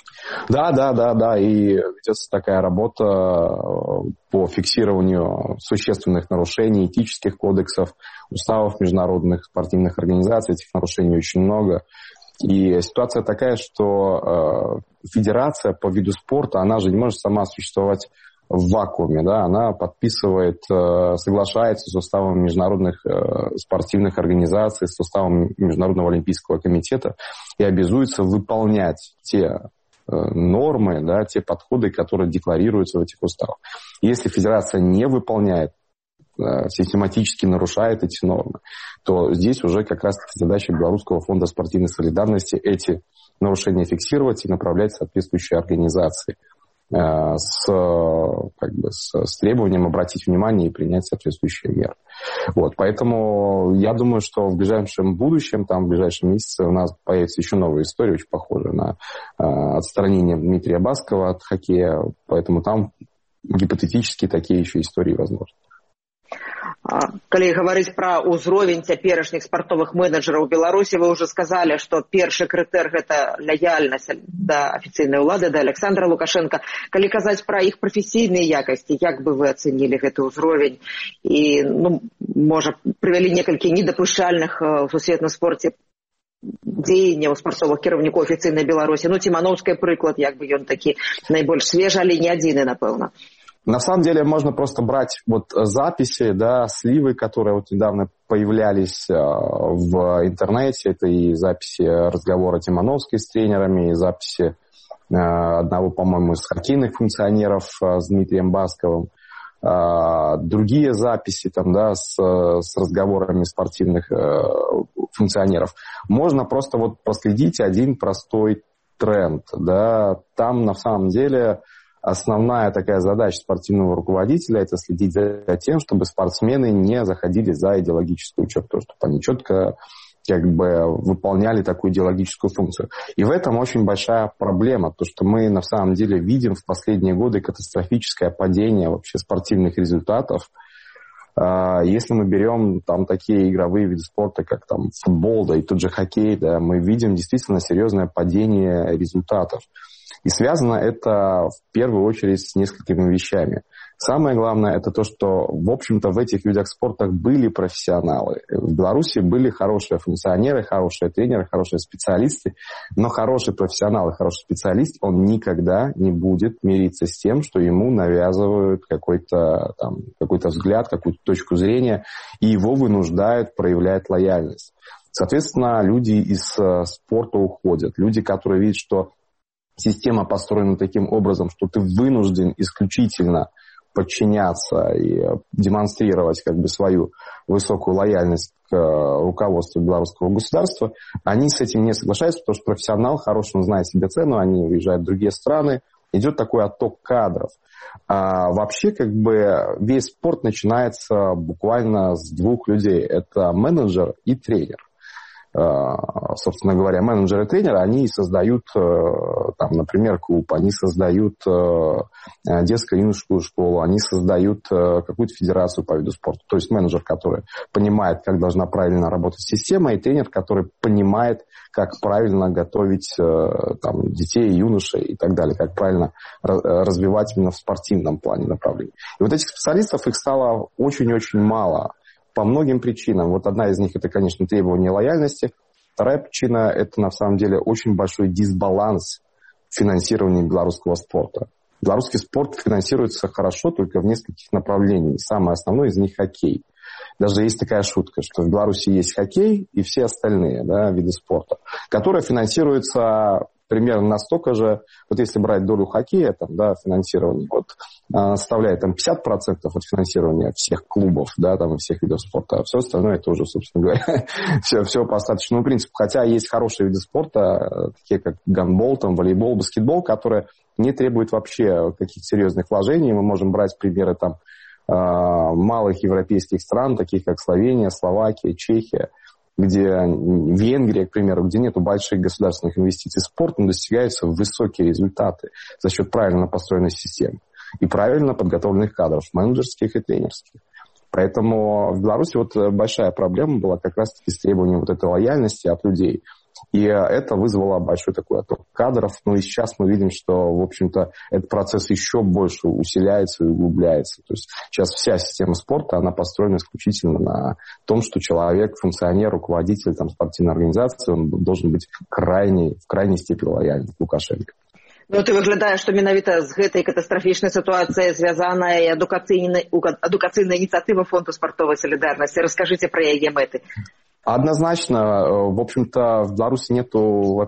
Да. И ведется такая работа по фиксированию существенных нарушений этических кодексов, уставов международных спортивных организаций. Этих нарушений очень много. И ситуация такая, что федерация по виду спорта, она же не может сама существовать в вакууме, да, она подписывает, соглашается с уставом международных спортивных организаций, с уставом Международного олимпийского комитета и обязуется выполнять те нормы, да, те подходы, которые декларируются в этих уставах. Если федерация не выполняет систематически нарушает эти нормы, то здесь уже как раз-таки задача Белорусского фонда спортивной солидарности эти нарушения фиксировать и направлять в соответствующие организации с требованием обратить внимание и принять соответствующие меры. Вот, поэтому я думаю, что в ближайшем будущем, в ближайшие месяцы у нас появится еще новая история, очень похожая на отстранение Дмитрия Баскова от хоккея, поэтому там гипотетически такие еще истории возможны. Калі говорить про ўзровень цяперашніх спартовых менеджераў Беларусі, вы уже сказали, что першы крытэр гэта лаяльнасць да афіцыйнай улады, да Александра Лукашенко. Калі казаць про іх прафесійныя якасці, як бы вы ацэнілі гэты ўзровень? І, можа, прывялі некалькі недапушчальных у сусветным спорце дзеянняў спартовых кіраўнікоў афіцыйнай Беларусі. Цімановскай прыклад, як бы ён такі найбольш свежы, але не адзіны, напэўна. На самом деле можно просто брать записи, сливы, которые недавно появлялись в интернете. Это и записи разговора Тимановской с тренерами, и записи одного, по-моему, из хоккейных функционеров с Дмитрием Басковым. Другие записи с разговорами спортивных функционеров. Можно просто проследить один простой тренд. Там на самом деле... Основная такая задача спортивного руководителя – это следить за тем, чтобы спортсмены не заходили за идеологическую черту, чтобы они четко выполняли такую идеологическую функцию. И в этом очень большая проблема, то что мы на самом деле видим в последние годы катастрофическое падение вообще спортивных результатов. Если мы берем такие игровые виды спорта, как футбол, и тот же хоккей, мы видим действительно серьезное падение результатов. И связано это в первую очередь с несколькими вещами. Самое главное это то, что, в общем-то, в этих видах спорта были профессионалы. В Беларуси были хорошие функционеры, хорошие тренеры, хорошие специалисты, но хороший профессионал и хороший специалист, он никогда не будет мириться с тем, что ему навязывают какой-то взгляд, какую-то точку зрения, и его вынуждают проявлять лояльность. Соответственно, люди из спорта уходят. Люди, которые видят, что система построена таким образом, что ты вынужден исключительно подчиняться и демонстрировать свою высокую лояльность к руководству белорусского государства, они с этим не соглашаются, потому что профессионал хороший, он знает себе цену, они уезжают в другие страны, идет такой отток кадров. А вообще весь спорт начинается буквально с двух людей. Это менеджер и тренер. Собственно говоря, менеджеры и тренеры, они создают, например, клуб, они создают детско-юношескую школу, они создают какую-то федерацию по виду спорта. То есть менеджер, который понимает, как должна правильно работать система, и тренер, который понимает, как правильно готовить детей, юношей и так далее, как правильно развивать именно в спортивном плане направлений. И этих специалистов, их стало очень-очень мало. По многим причинам. Одна из них это, конечно, требование лояльности. Вторая причина это на самом деле очень большой дисбаланс финансирования белорусского спорта. Белорусский спорт финансируется хорошо только в нескольких направлениях. Самое основное из них хоккей. Даже есть такая шутка, что в Беларуси есть хоккей и все остальные виды спорта, которые финансируются примерно настолько же, если брать долю хоккея, финансирование, составляет 50% от финансирования всех клубов, и всех видов спорта, а все остальное это уже, собственно говоря, все по остаточному принципу. Хотя есть хорошие виды спорта, такие как гандбол, волейбол, баскетбол, которые не требуют вообще каких-то серьезных вложений. Мы можем брать примеры малых европейских стран, таких как Словения, Словакия, Чехия, где Венгрия, к примеру, где нет больших государственных инвестиций в спорт, но достигаются высокие результаты за счет правильно построенной системы и правильно подготовленных кадров, менеджерских и тренерских. Поэтому в Беларуси большая проблема была как раз-таки с требованием этой лояльности от людей. И это вызвало большой такой отток кадров. И сейчас мы видим, что, в общем-то, этот процесс еще больше усиляется и углубляется. То есть сейчас вся система спорта, она построена исключительно на том, что человек, функционер, руководитель спортивной организации, он должен быть в крайней степени лояльным к Лукашенко. Ты выглядае, што менавіта з гэтай катастрафічнай сітуацыяй звязаная і адукацыйная ініцыятыва Фонду спартовай солидарности. Расскажите про яе мэты. Однозначно, в общем-то, в Беларуси нету, во-первых,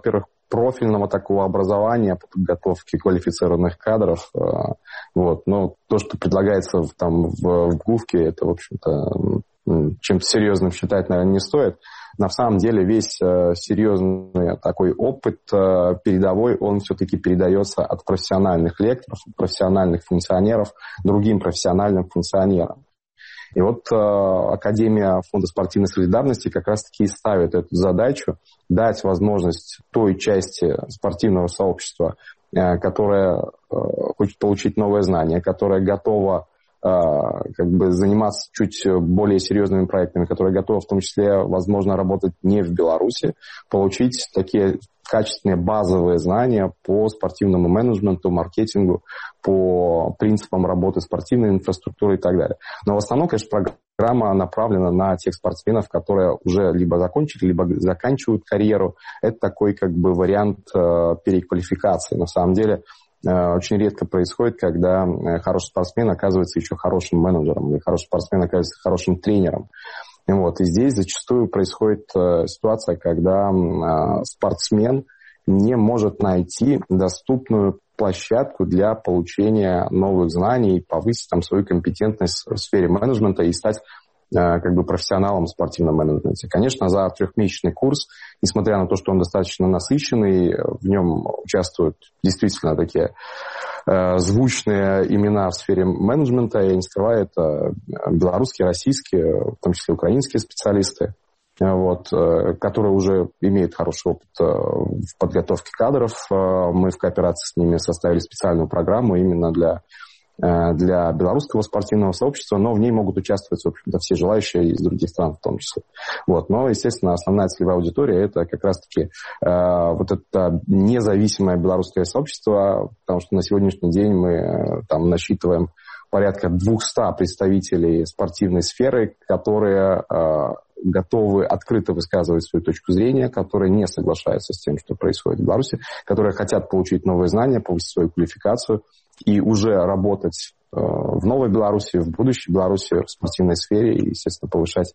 профильного такого образования по подготовке квалифицированных кадров. Вот. Но то, что предлагается там в ГУВКе, это, в общем-то, чем-то серьезным считать, наверное, не стоит. На самом деле весь серьезный такой опыт передовой, он все-таки передается от профессиональных лекторов, профессиональных функционеров другим профессиональным функционерам. И вот Академия Фонда спортивной солидарности как раз-таки и ставит эту задачу дать возможность той части спортивного сообщества, которая хочет получить новые знания, которая готова заниматься чуть более серьезными проектами, которые готовы в том числе, возможно, работать не в Беларуси, получить такие качественные базовые знания по спортивному менеджменту, маркетингу, по принципам работы спортивной инфраструктуры и так далее. Но в основном, конечно, программа направлена на тех спортсменов, которые уже либо закончили, либо заканчивают карьеру. Это такой вариант переквалификации. На самом деле, очень редко происходит, когда хороший спортсмен оказывается еще хорошим менеджером, или хороший спортсмен оказывается хорошим тренером. Вот. И здесь зачастую происходит ситуация, когда спортсмен не может найти доступную площадку для получения новых знаний, повысить там свою компетентность в сфере менеджмента и стать профессионалом в спортивном менеджменте. Конечно, за трехмесячный курс, несмотря на то, что он достаточно насыщенный, в нем участвуют действительно такие звучные имена в сфере менеджмента, я не скрываю, это белорусские, российские, в том числе украинские специалисты, которые уже имеют хороший опыт в подготовке кадров. Мы в кооперации с ними составили специальную программу именно для белорусского спортивного сообщества, но в ней могут участвовать, в общем-то, все желающие из других стран в том числе. Но, естественно, основная целевая аудитория – это как раз-таки это независимое белорусское сообщество, потому что на сегодняшний день мы там насчитываем порядка 200 представителей спортивной сферы, которые готовы открыто высказывать свою точку зрения, которые не соглашаются с тем, что происходит в Беларуси, которые хотят получить новые знания, повысить свою квалификацию и уже работать в новой Беларуси, в будущей Беларуси в спортивной сфере и, естественно, повышать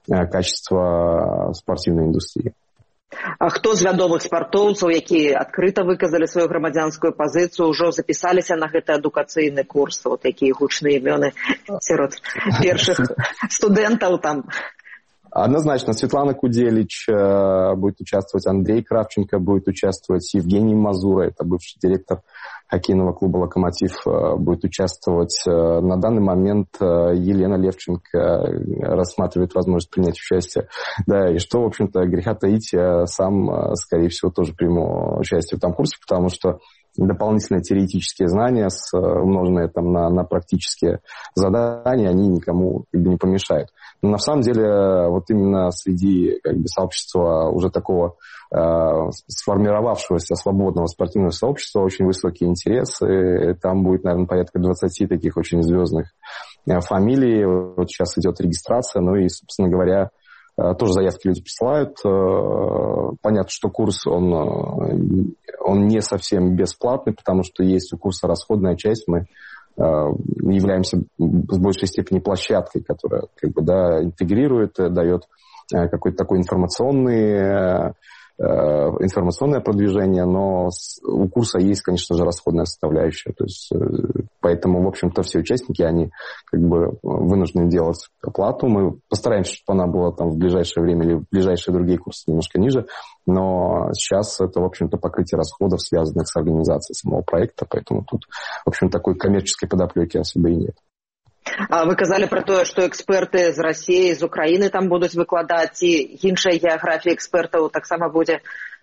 качество спортивной индустрии. А хто з вядомых спартоўцаў, якія адкрыта выказалі сваю грамадзянскую пазіцыю, ўжо запісаліся на гэты адукацыйны курс, якія гучныя імёны сярод першых студэнтаў там? Однозначно, Светлана Куделич будет участвовать, Андрей Кравченко будет участвовать, Евгений Мазура, это бывший директор хоккейного клуба «Локомотив», будет участвовать. На данный момент Елена Левченко рассматривает возможность принять участие. Да, и что, в общем-то, греха таить, я сам, скорее всего, тоже приму участие в этом курсе, потому что дополнительные теоретические знания, умноженные там на практические задания, они никому не помешают. Но на самом деле именно среди сообщества уже такого сформировавшегося свободного спортивного сообщества очень высокий интерес. И там будет, наверное, порядка 20 таких очень звездных фамилий. Сейчас идет регистрация, и, собственно говоря, тоже заявки люди присылают. Понятно, что курс, он не совсем бесплатный, потому что есть у курса расходная часть. Мы являемся в большей степени площадкой, которая интегрирует, дает какой-то такой информационное продвижение, но у курса есть, конечно же, расходная составляющая. То есть, поэтому, в общем-то, все участники, они вынуждены делать оплату. Мы постараемся, чтобы она была там в ближайшее время или в ближайшие другие курсы немножко ниже, но сейчас это, в общем-то, покрытие расходов, связанных с организацией самого проекта, поэтому тут, в общем, такой коммерческой подоплеки особо и нет. А вы казали про тое, што эксперты з России, з Украины там будуць выкладаць, і іншая геаграфія экспертаў таксама будзе?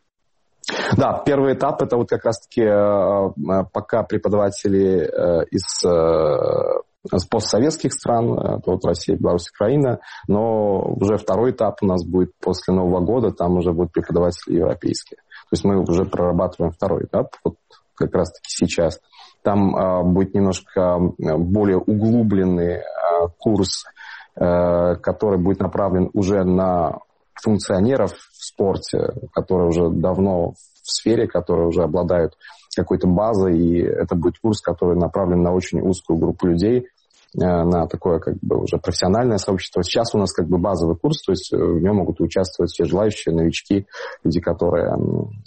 Да, первый этап это как раз-таки пока преподаватели из постсоветских стран, Россия, Беларусь, Украина, но уже второй этап у нас будет после Нового года, там уже будут преподаватели европейские. То есть мы уже прорабатываем второй этап, как раз-таки сейчас. Там будет немножко более углубленный курс, который будет направлен уже на функционеров в спорте, которые уже давно в сфере, которые уже обладают какой-то базой, и это будет курс, который направлен на очень узкую группу людей, на такое уже профессиональное сообщество. Сейчас у нас базовый курс, то есть в нем могут участвовать все желающие, новички, люди, которые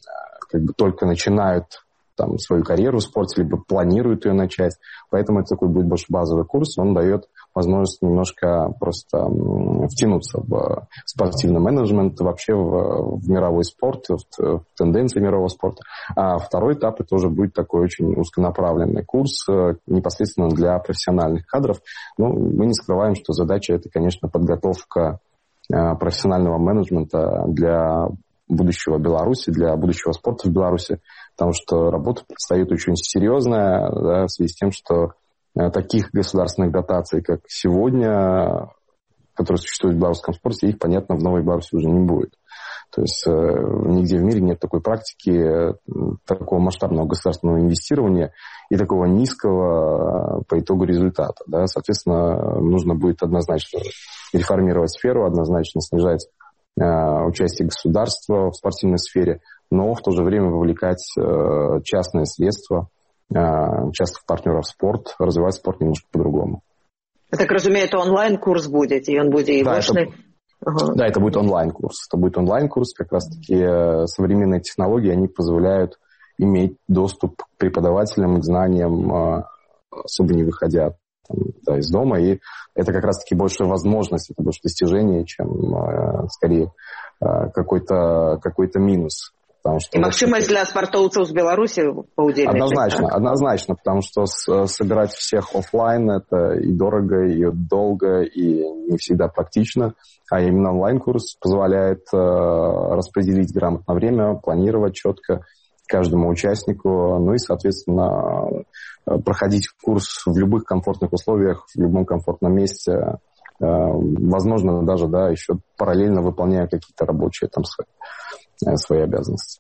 как бы только начинают там свою карьеру в спорте, либо планируют ее начать. Поэтому это такой будет больше базовый курс. Он дает возможность немножко просто втянуться в спортивный менеджмент, вообще в мировой спорт, в тенденции мирового спорта. А второй этап это уже будет такой очень узконаправленный курс непосредственно для профессиональных кадров. Но мы не скрываем, что задача это, конечно, подготовка профессионального менеджмента для будущего Беларуси, для будущего спорта в Беларуси, потому что работа предстоит очень серьезная, да, в связи с тем, что таких государственных дотаций, как сегодня, которые существуют в белорусском спорте, их, понятно, в Новой Беларуси уже не будет. То есть нигде в мире нет такой практики, такого масштабного государственного инвестирования и такого низкого по итогу результата. Да. Соответственно, нужно будет однозначно реформировать сферу, однозначно снижать участие государства в спортивной сфере, но в то же время вовлекать частные средства, частных партнеров в спорт, развивать спорт немножко по-другому. Я так разумею, это онлайн-курс будет, и он будет и вошный? Да, это будет онлайн-курс. Это будет онлайн-курс, как раз-таки современные технологии, они позволяют иметь доступ к преподавателям, к знаниям, особо не выходя из дома, и это как раз-таки больше возможность, это больше достижение, чем скорее какой-то минус. И магчымасць для спартоўцаў з Беларусі паўдзельнічаць? Однозначно, потому что собирать всех офлайн это и дорого, и долго, и не всегда практично, а именно онлайн-курс позволяет распределить грамотно время, планировать четко каждому участнику, ну и, соответственно, проходить курс в любых комфортных условиях, в любом комфортном месте, возможно, даже, да, еще параллельно выполняя какие-то рабочие там свои обязанности.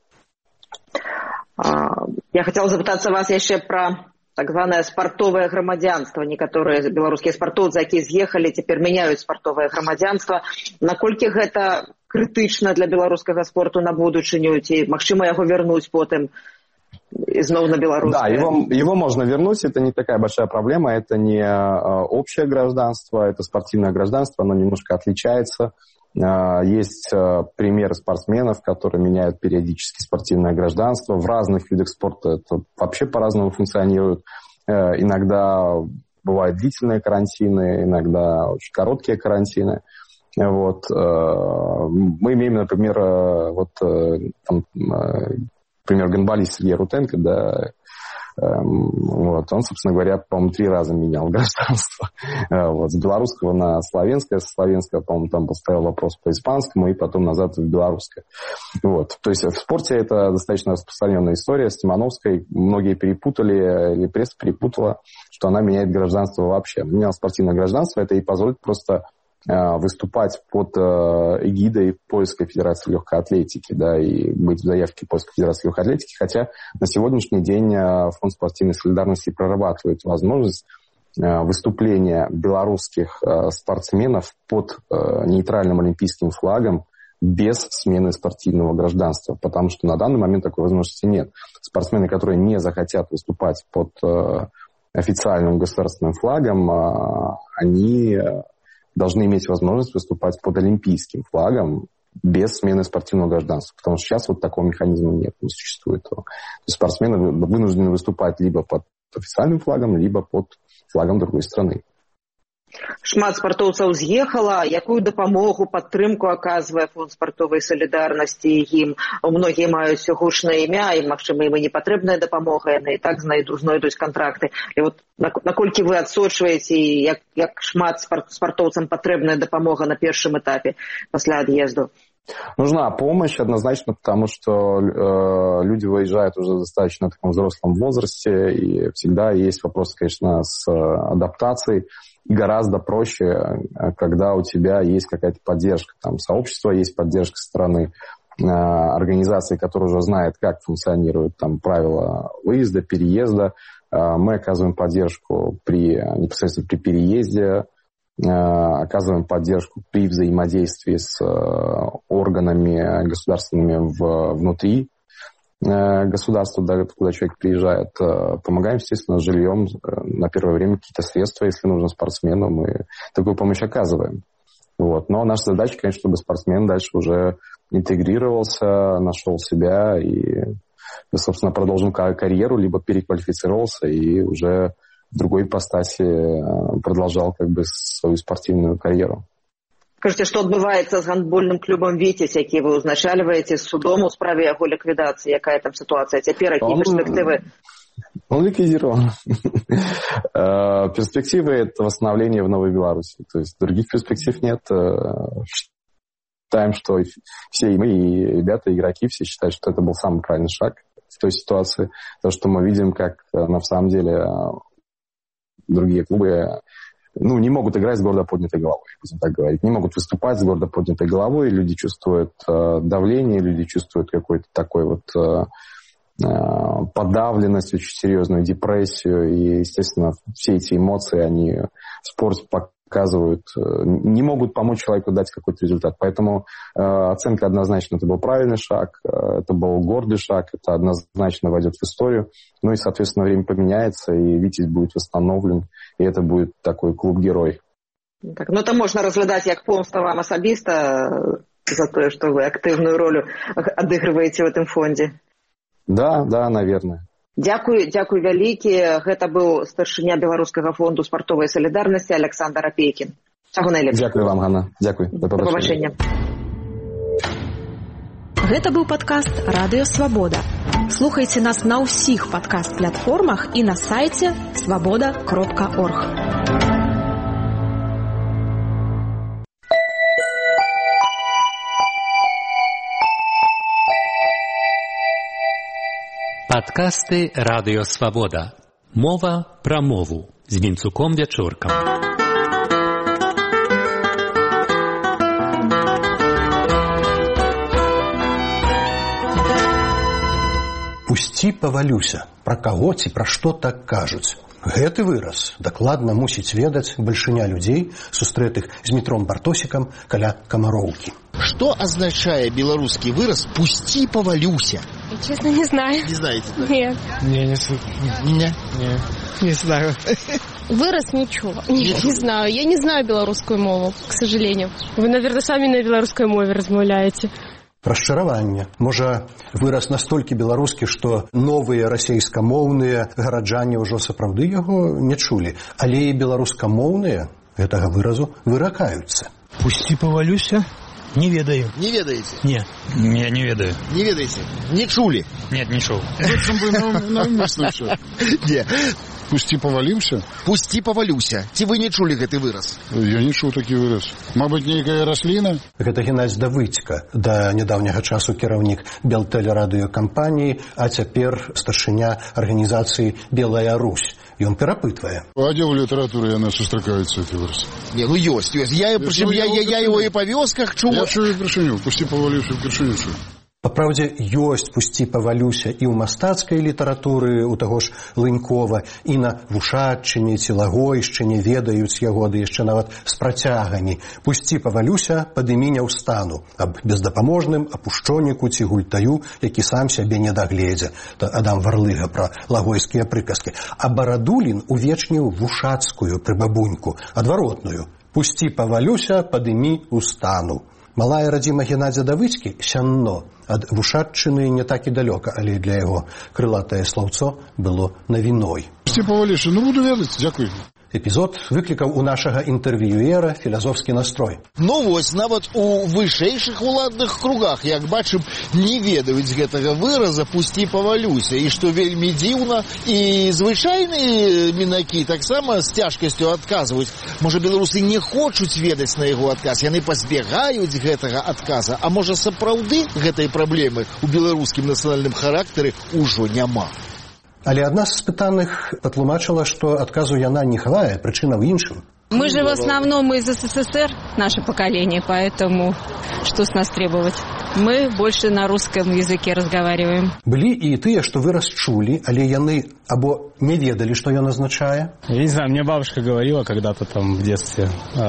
Я хотела запытацца вас яшчэ пра так званае спартовае грамадзянства. Некаторыя беларускія спартоўцы, якія з'ехалі, цяпер мяняюць спартовае грамадзянства. Наколькі гэта крытычна для беларускага спорту на будучыню, ці магчыма яго вярнуць потым снова на белорусское? Да, его можно вернуть, это не такая большая проблема, это не общее гражданство, это спортивное гражданство, оно немножко отличается. Есть примеры спортсменов, которые меняют периодически спортивное гражданство. В разных видах спорта это вообще по-разному функционирует. Иногда бывают длительные карантины, иногда очень короткие карантины. Вот. Мы имеем, например, например, гандболист Сергей Рутенко, да, вот, он, собственно говоря, по-моему, 3 раза менял гражданство. Вот, с белорусского на славянское, с славянского, по-моему, там поставил вопрос по испанскому и потом назад в белорусское. Вот, то есть в спорте это достаточно распространенная история. С Тимановской многие перепутали, или пресса перепутала, что она меняет гражданство вообще. Менял спортивное гражданство, это и позволит просто выступать под эгидой Польской Федерации Легкой Атлетики, да, и быть в заявке Польской Федерации Легкой Атлетики, хотя на сегодняшний день Фонд спортивной солидарности прорабатывает возможность выступления белорусских спортсменов под нейтральным олимпийским флагом без смены спортивного гражданства, потому что на данный момент такой возможности нет. Спортсмены, которые не захотят выступать под официальным государственным флагом, они должны иметь возможность выступать под олимпийским флагом без смены спортивного гражданства. Потому что сейчас вот такого механизма нет, не существует. То есть спортсмены вынуждены выступать либо под официальным флагом, либо под флагом другой страны. Шмат спартоўцаў з'ехала. Якую дапамогу, падтрымку аказвае фонд спартовай салідарнасці ім? Многія маюць гучнае імя, і, магчыма, ім і не патрэбная дапамога, яны і так знойдуць кантракты. І вот наколькі вы адсочваеце, як шмат спартоўцам патрэбная дапамога на першым этапе пасля ад'езду? Нужна помощь однозначно, потому что люди выезжают уже в достаточно таком взрослом возрасте, и всегда есть вопрос, конечно, с адаптацией. И гораздо проще, когда у тебя есть какая-то поддержка. Там сообщество есть поддержка со стороны организации, которая уже знает, как функционируют там правила выезда, переезда. Мы оказываем поддержку непосредственно при переезде, оказываем поддержку при взаимодействии с органами государственными внутри государства, да, куда человек приезжает. Помогаем, естественно, жильем, на первое время какие-то средства, если нужно спортсмену, мы такую помощь оказываем. Вот. Но наша задача, конечно, чтобы спортсмен дальше уже интегрировался, нашел себя и собственно, продолжил карьеру, либо переквалифицировался и уже в другой ипостаси продолжал как бы свою спортивную карьеру. Скажите, что адбываецца з гандбольным клубам «Витязь», які вы узначальваеце, з судом у справе яго ліквідацыі? Якая там ситуация теперь, какие перспективы? Он ликвидирован. Перспективы – это восстановление в Новой Беларуси. То есть других перспектив нет. Считаем, что все и мы, и ребята, и игроки, все считают, что это был самый правильный шаг в той ситуации. То, что мы видим, как на самом деле другие клубы не могут играть с гордо поднятой головой, будем так говорить. Не могут выступать с гордо поднятой головой. Люди чувствуют давление, люди чувствуют какой-то такой вот подавленность, очень серьезную депрессию. И, естественно, все эти эмоции, они в спорте показывают, не могут помочь человеку дать какой-то результат. Поэтому оценка однозначно, это был правильный шаг, это был гордый шаг, это однозначно войдет в историю. Ну и, соответственно, время поменяется, и «Витязь» будет восстановлен, и это будет такой клуб-герой. Так, это можно разглядать как помста вам особисто за то, что вы активную роль отыгрываете в этом фонде. Да, наверное. Дзякуй вялікі. Гэта быў старшыня беларускага фонду спартовай салідарнасці Александр Апейкін. Всяго найлепшага. Дзякуй вам, Ганна. Дзякуй. До пабачэння. Гэта быў падкаст «Радыё Свабода». Слухайце нас на ўсіх падкаст-платформах і на сайце swaboda.org. Падкасты «Радыё Свабода». Мова пра мову з Вінцуком Вячоркам. «Пусці павалюся». Пра каго ці пра што так кажуць? Гэты выраз дакладна мусіць ведаць бальшыня людзей, сустрэтых з Дмітром Бартосікам каля Камароўкі. Что означает белорусский выраз «пусти повалюся»? Я, честно, не знаю. Не знаете? Да? Нет. Не знаю. Выраз ничего. Не знаю. Я не знаю белорусскую мову, к сожалению. Вы, наверное, сами на белорусской мове размаўляете. Расчараванне. Можа, выраз настолькі беларускі, што новыя расейскамоўныя гараджане ўжо сапраўды яго не чулі. Але і беларускамоўныя гэтага выразу выракаюцца. «Пусти повалюся»? Не ведаю. Не ведаете? Нет, я не ведаю. Не ведаете? Не чули? Нет, не чул. Зачем бы навмисно все? Где? «Пусти повалимся»? «Пусти повалюся». Ці вы не чулі гэты выраз? Я не чуў такі выраз. Мабыць, нейкая расліна? Гэта Геннадзь Давыдзька, да нядаўняга часу кіраўнік Белтэлерадыёкампаніі, а цяпер старшыня арганізацыі «Белая Русь». Ён перапытвае. А дзе ў літаратуры яна сустракаецца, гэты выраз? Не, ёсць. Я его и по вёсках чуў. Я чую першыню. «Пусти повалюся» першыню чую. Па праўдзе, ёсць «Пусці павалюся» і ў мастацкай літаратуры, у таго ж Лынькова, і на Вушаччыне ці Лагойшчыне ведаюць яго, ды яшчэ нават з працягамі. «Пусці павалюся, падымі не ўстану» аб бездапаможным апушчоніку ці гультаю, які сам сябе не дагледзе. Адам Варлыга пра лагойскія прыказкі. А Барадулін увечніў вушацкую прыбабуньку, адваротную. «Пусці павалюся, падымі ўстану». Малая радзіма Геннадзя Давыдзькі сянно ад Вушаччыны не так і далёка, але для яго крылатае слаўцо было навіной. «Пусти повалюся», буду ведаць, дзякуй. Эпізод выклікаў у нашага інтэрв'юера філазофскі настрой. Вось, нават у вышэйшых уладных кругах, як бачым, не ведаюць гэтага выраза «пусти повалюся», і што вельмі дзіўна, і звычайныя мінакі таксама з цяжкасцю адказваюць. Можа, беларусы не хочуць ведаць на яго адказ, яны пазбягаюць гэтага адказа, а можа, сапраўды гэтай праблемы у беларускім нацыянальным характары ўжо няма. Але адна з спытаных патлумачыла, што адказу яна не хавае, прычына ў іншым. Мы же в основном из СССР, наше поколение, поэтому что с нас требовать? Мы больше на русском языке разговариваем. Былі і тыя, што выраз чулі, але яны або не ведалі, што ён азначае. Я не знаю, мне бабушка говорила когда-то там в детстве,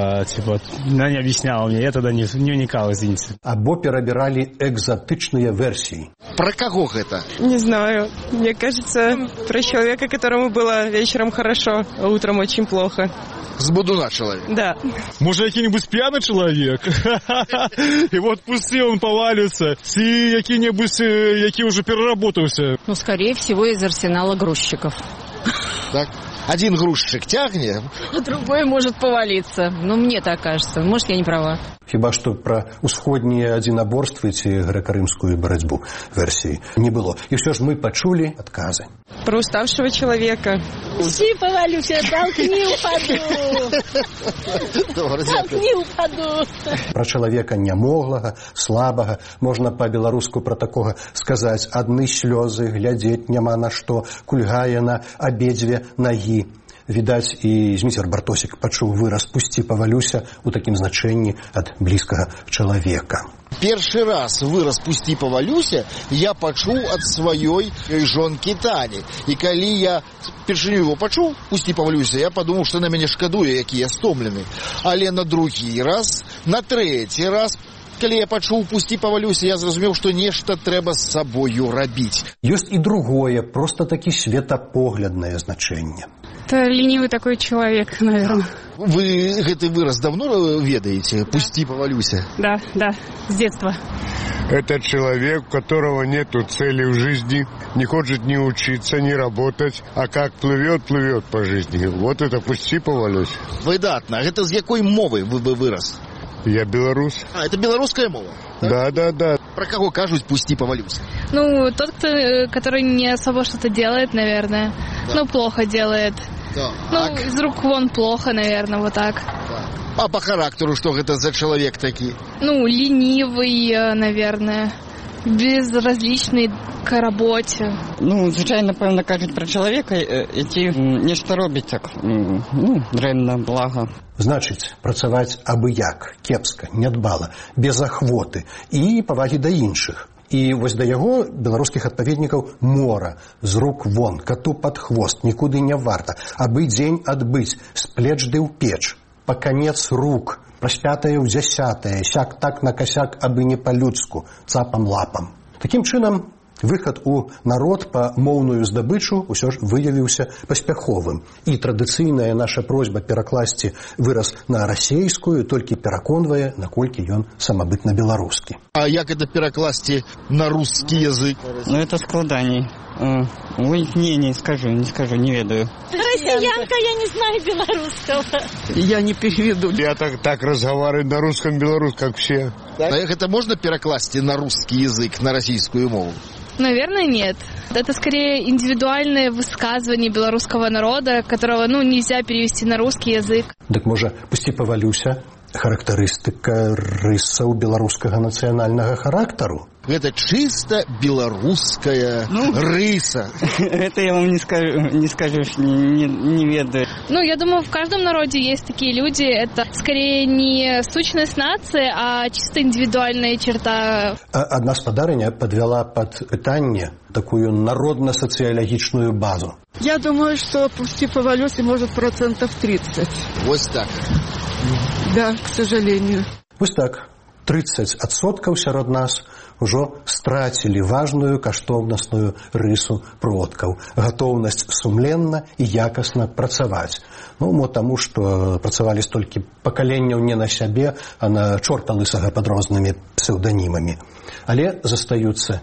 она не объясняла мне, я тогда не вникал, извините. Або перабіралі экзотычныя версіі. Про кого гэта? Не знаю. Мне кажется, про человека, которому было вечером хорошо, а утром очень плохо. З будуна чалавек. Да. Може, який-нибудь п'яний чоловік. І от пусти, він повалюється. Ці які-небудь, які вже переработався. Ну, скорее всего, из арсенала грузчиков. Так? Один грузчик тягнет, А другой может повалиться. Ну, мне так кажется. Может, я не права. Хіба што пра усходнія адзінаборствы ці грэка-рымскую барацьбу версіі не было. І ўсё ж мы пачулі адказы. Про уставшего человека. Пусти, повалюся, толкни, упаду. Толкни, упаду. Пра чалавека нямоглага, слабага, можна па-беларуску пра такога сказаць: адны слёзы, глядзець няма на што, кульгае на абедзве нагі. Відаць, і Зміцер Бартосік пачуў выраз «пусці, павалюся» у такім значэнні ад блізкага чалавека. Першы раз выраз «пусці, павалюся» я пачуў ад сваёй жонкі Тані. І калі я першыню его пачуў «пусці, павалюся», я падумаў, што на мяне шкадуе, які я стомлены. Але на другі раз, на трэці раз, калі я пачуў «пусці, павалюся», я зразумеў, што нешта трэба з сабою рабіць. Ёсць і другое, проста такі светапогляднае значэнне. Это ленивый такой человек, наверное. Вы гэты выраз давно ведаете? «Пусти, повалюся»? Да, с детства. Это человек, у которого нету цели в жизни, не хочет ни учиться, ни работать, а как плывет по жизни. Вот это «пусти, повалюся». Выдатна. Гэта з якой мовы вы выраз? Я белорус. А, это белорусская мова? Да. Про кого кажут «пусти, повалюся»? Ну, тот, который не особо что-то делает, наверное. Да. Ну, плохо делает. Да. Ну, из рук вон плохо, наверное, вот так. Да. А по характеру что это за человек такой? Ну, ленивый, наверное. Безразличний к роботі. Ну, звичайно, напевно, кажуть про чоловіка, які нешта робить так, ну, дрэнна, блага. Значыць, працаваць абы-як, кепска, нядбала, без ахвоты і павагі да іншых. І вось да яго беларускіх адпаведнікаў мора, з рук вон, кату пад хвост, нікуды не варта, абы дзень адбыць, з плеч ды ў печ, па канец рук, праспятае ў дзясятае, сяк так на касяк, абы не па-людску, цапам-лапам. Такім чынам, выхад у народ па моўную здабычу ўсё ж выявіўся паспяховым. І традыцыйная наша просьба перакласці выраз на расейскую толькі пераконвае, наколькі ён самабытна беларускі. А як это перакласці на русский язык? Ну, это складаней. Ой, не скажу, не ведаю. Россиянка, я не знаю белорусского. Я не переведу. Я так разговариваю на русском, белорусском, как все. Так? А это можно перекласти на русский язык, на российскую мову? Наверное, нет. Это скорее индивидуальное высказывание белорусского народа, которого, нельзя перевести на русский язык. Так, можа, «пусти, повалюся» характарыстыка рысаў беларускага нацыянальнага характару? Это чисто белорусская рыса. Это я вам не скажу, не ведаю. Я думаю, в каждом народе есть такие люди. Это скорее не сущность нации, а чисто индивидуальная черта. Одна спадарыня подвяла под пытанне такую народно-социологичную базу. Я думаю, что «пусти, повалюся» может 30%. Вот так. Да, к сожалению. Вот так. 30% сярод нас ужо страцілі важную каштоўнасную рысу продкаў, гатоўнасць сумленна і якасна працаваць. Таму, што працавалі столькі пакаленняў не на сябе, а на чорта лысага пад рознымі псеўданімамі. Але застаюцца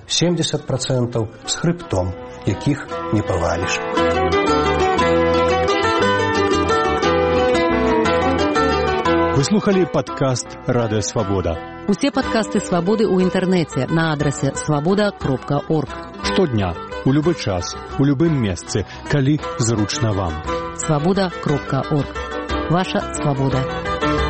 70% з хрыбтом, якіх не паваліш. Вы слухали падкаст «Радыё Свабода». Усе падкасты «Свабоды» ў інтэрнэце на адрасе свабода.орг. Штодня, у любы час, у любым месцы, калі зручна вам. Свабода.орг. Ваша свабода.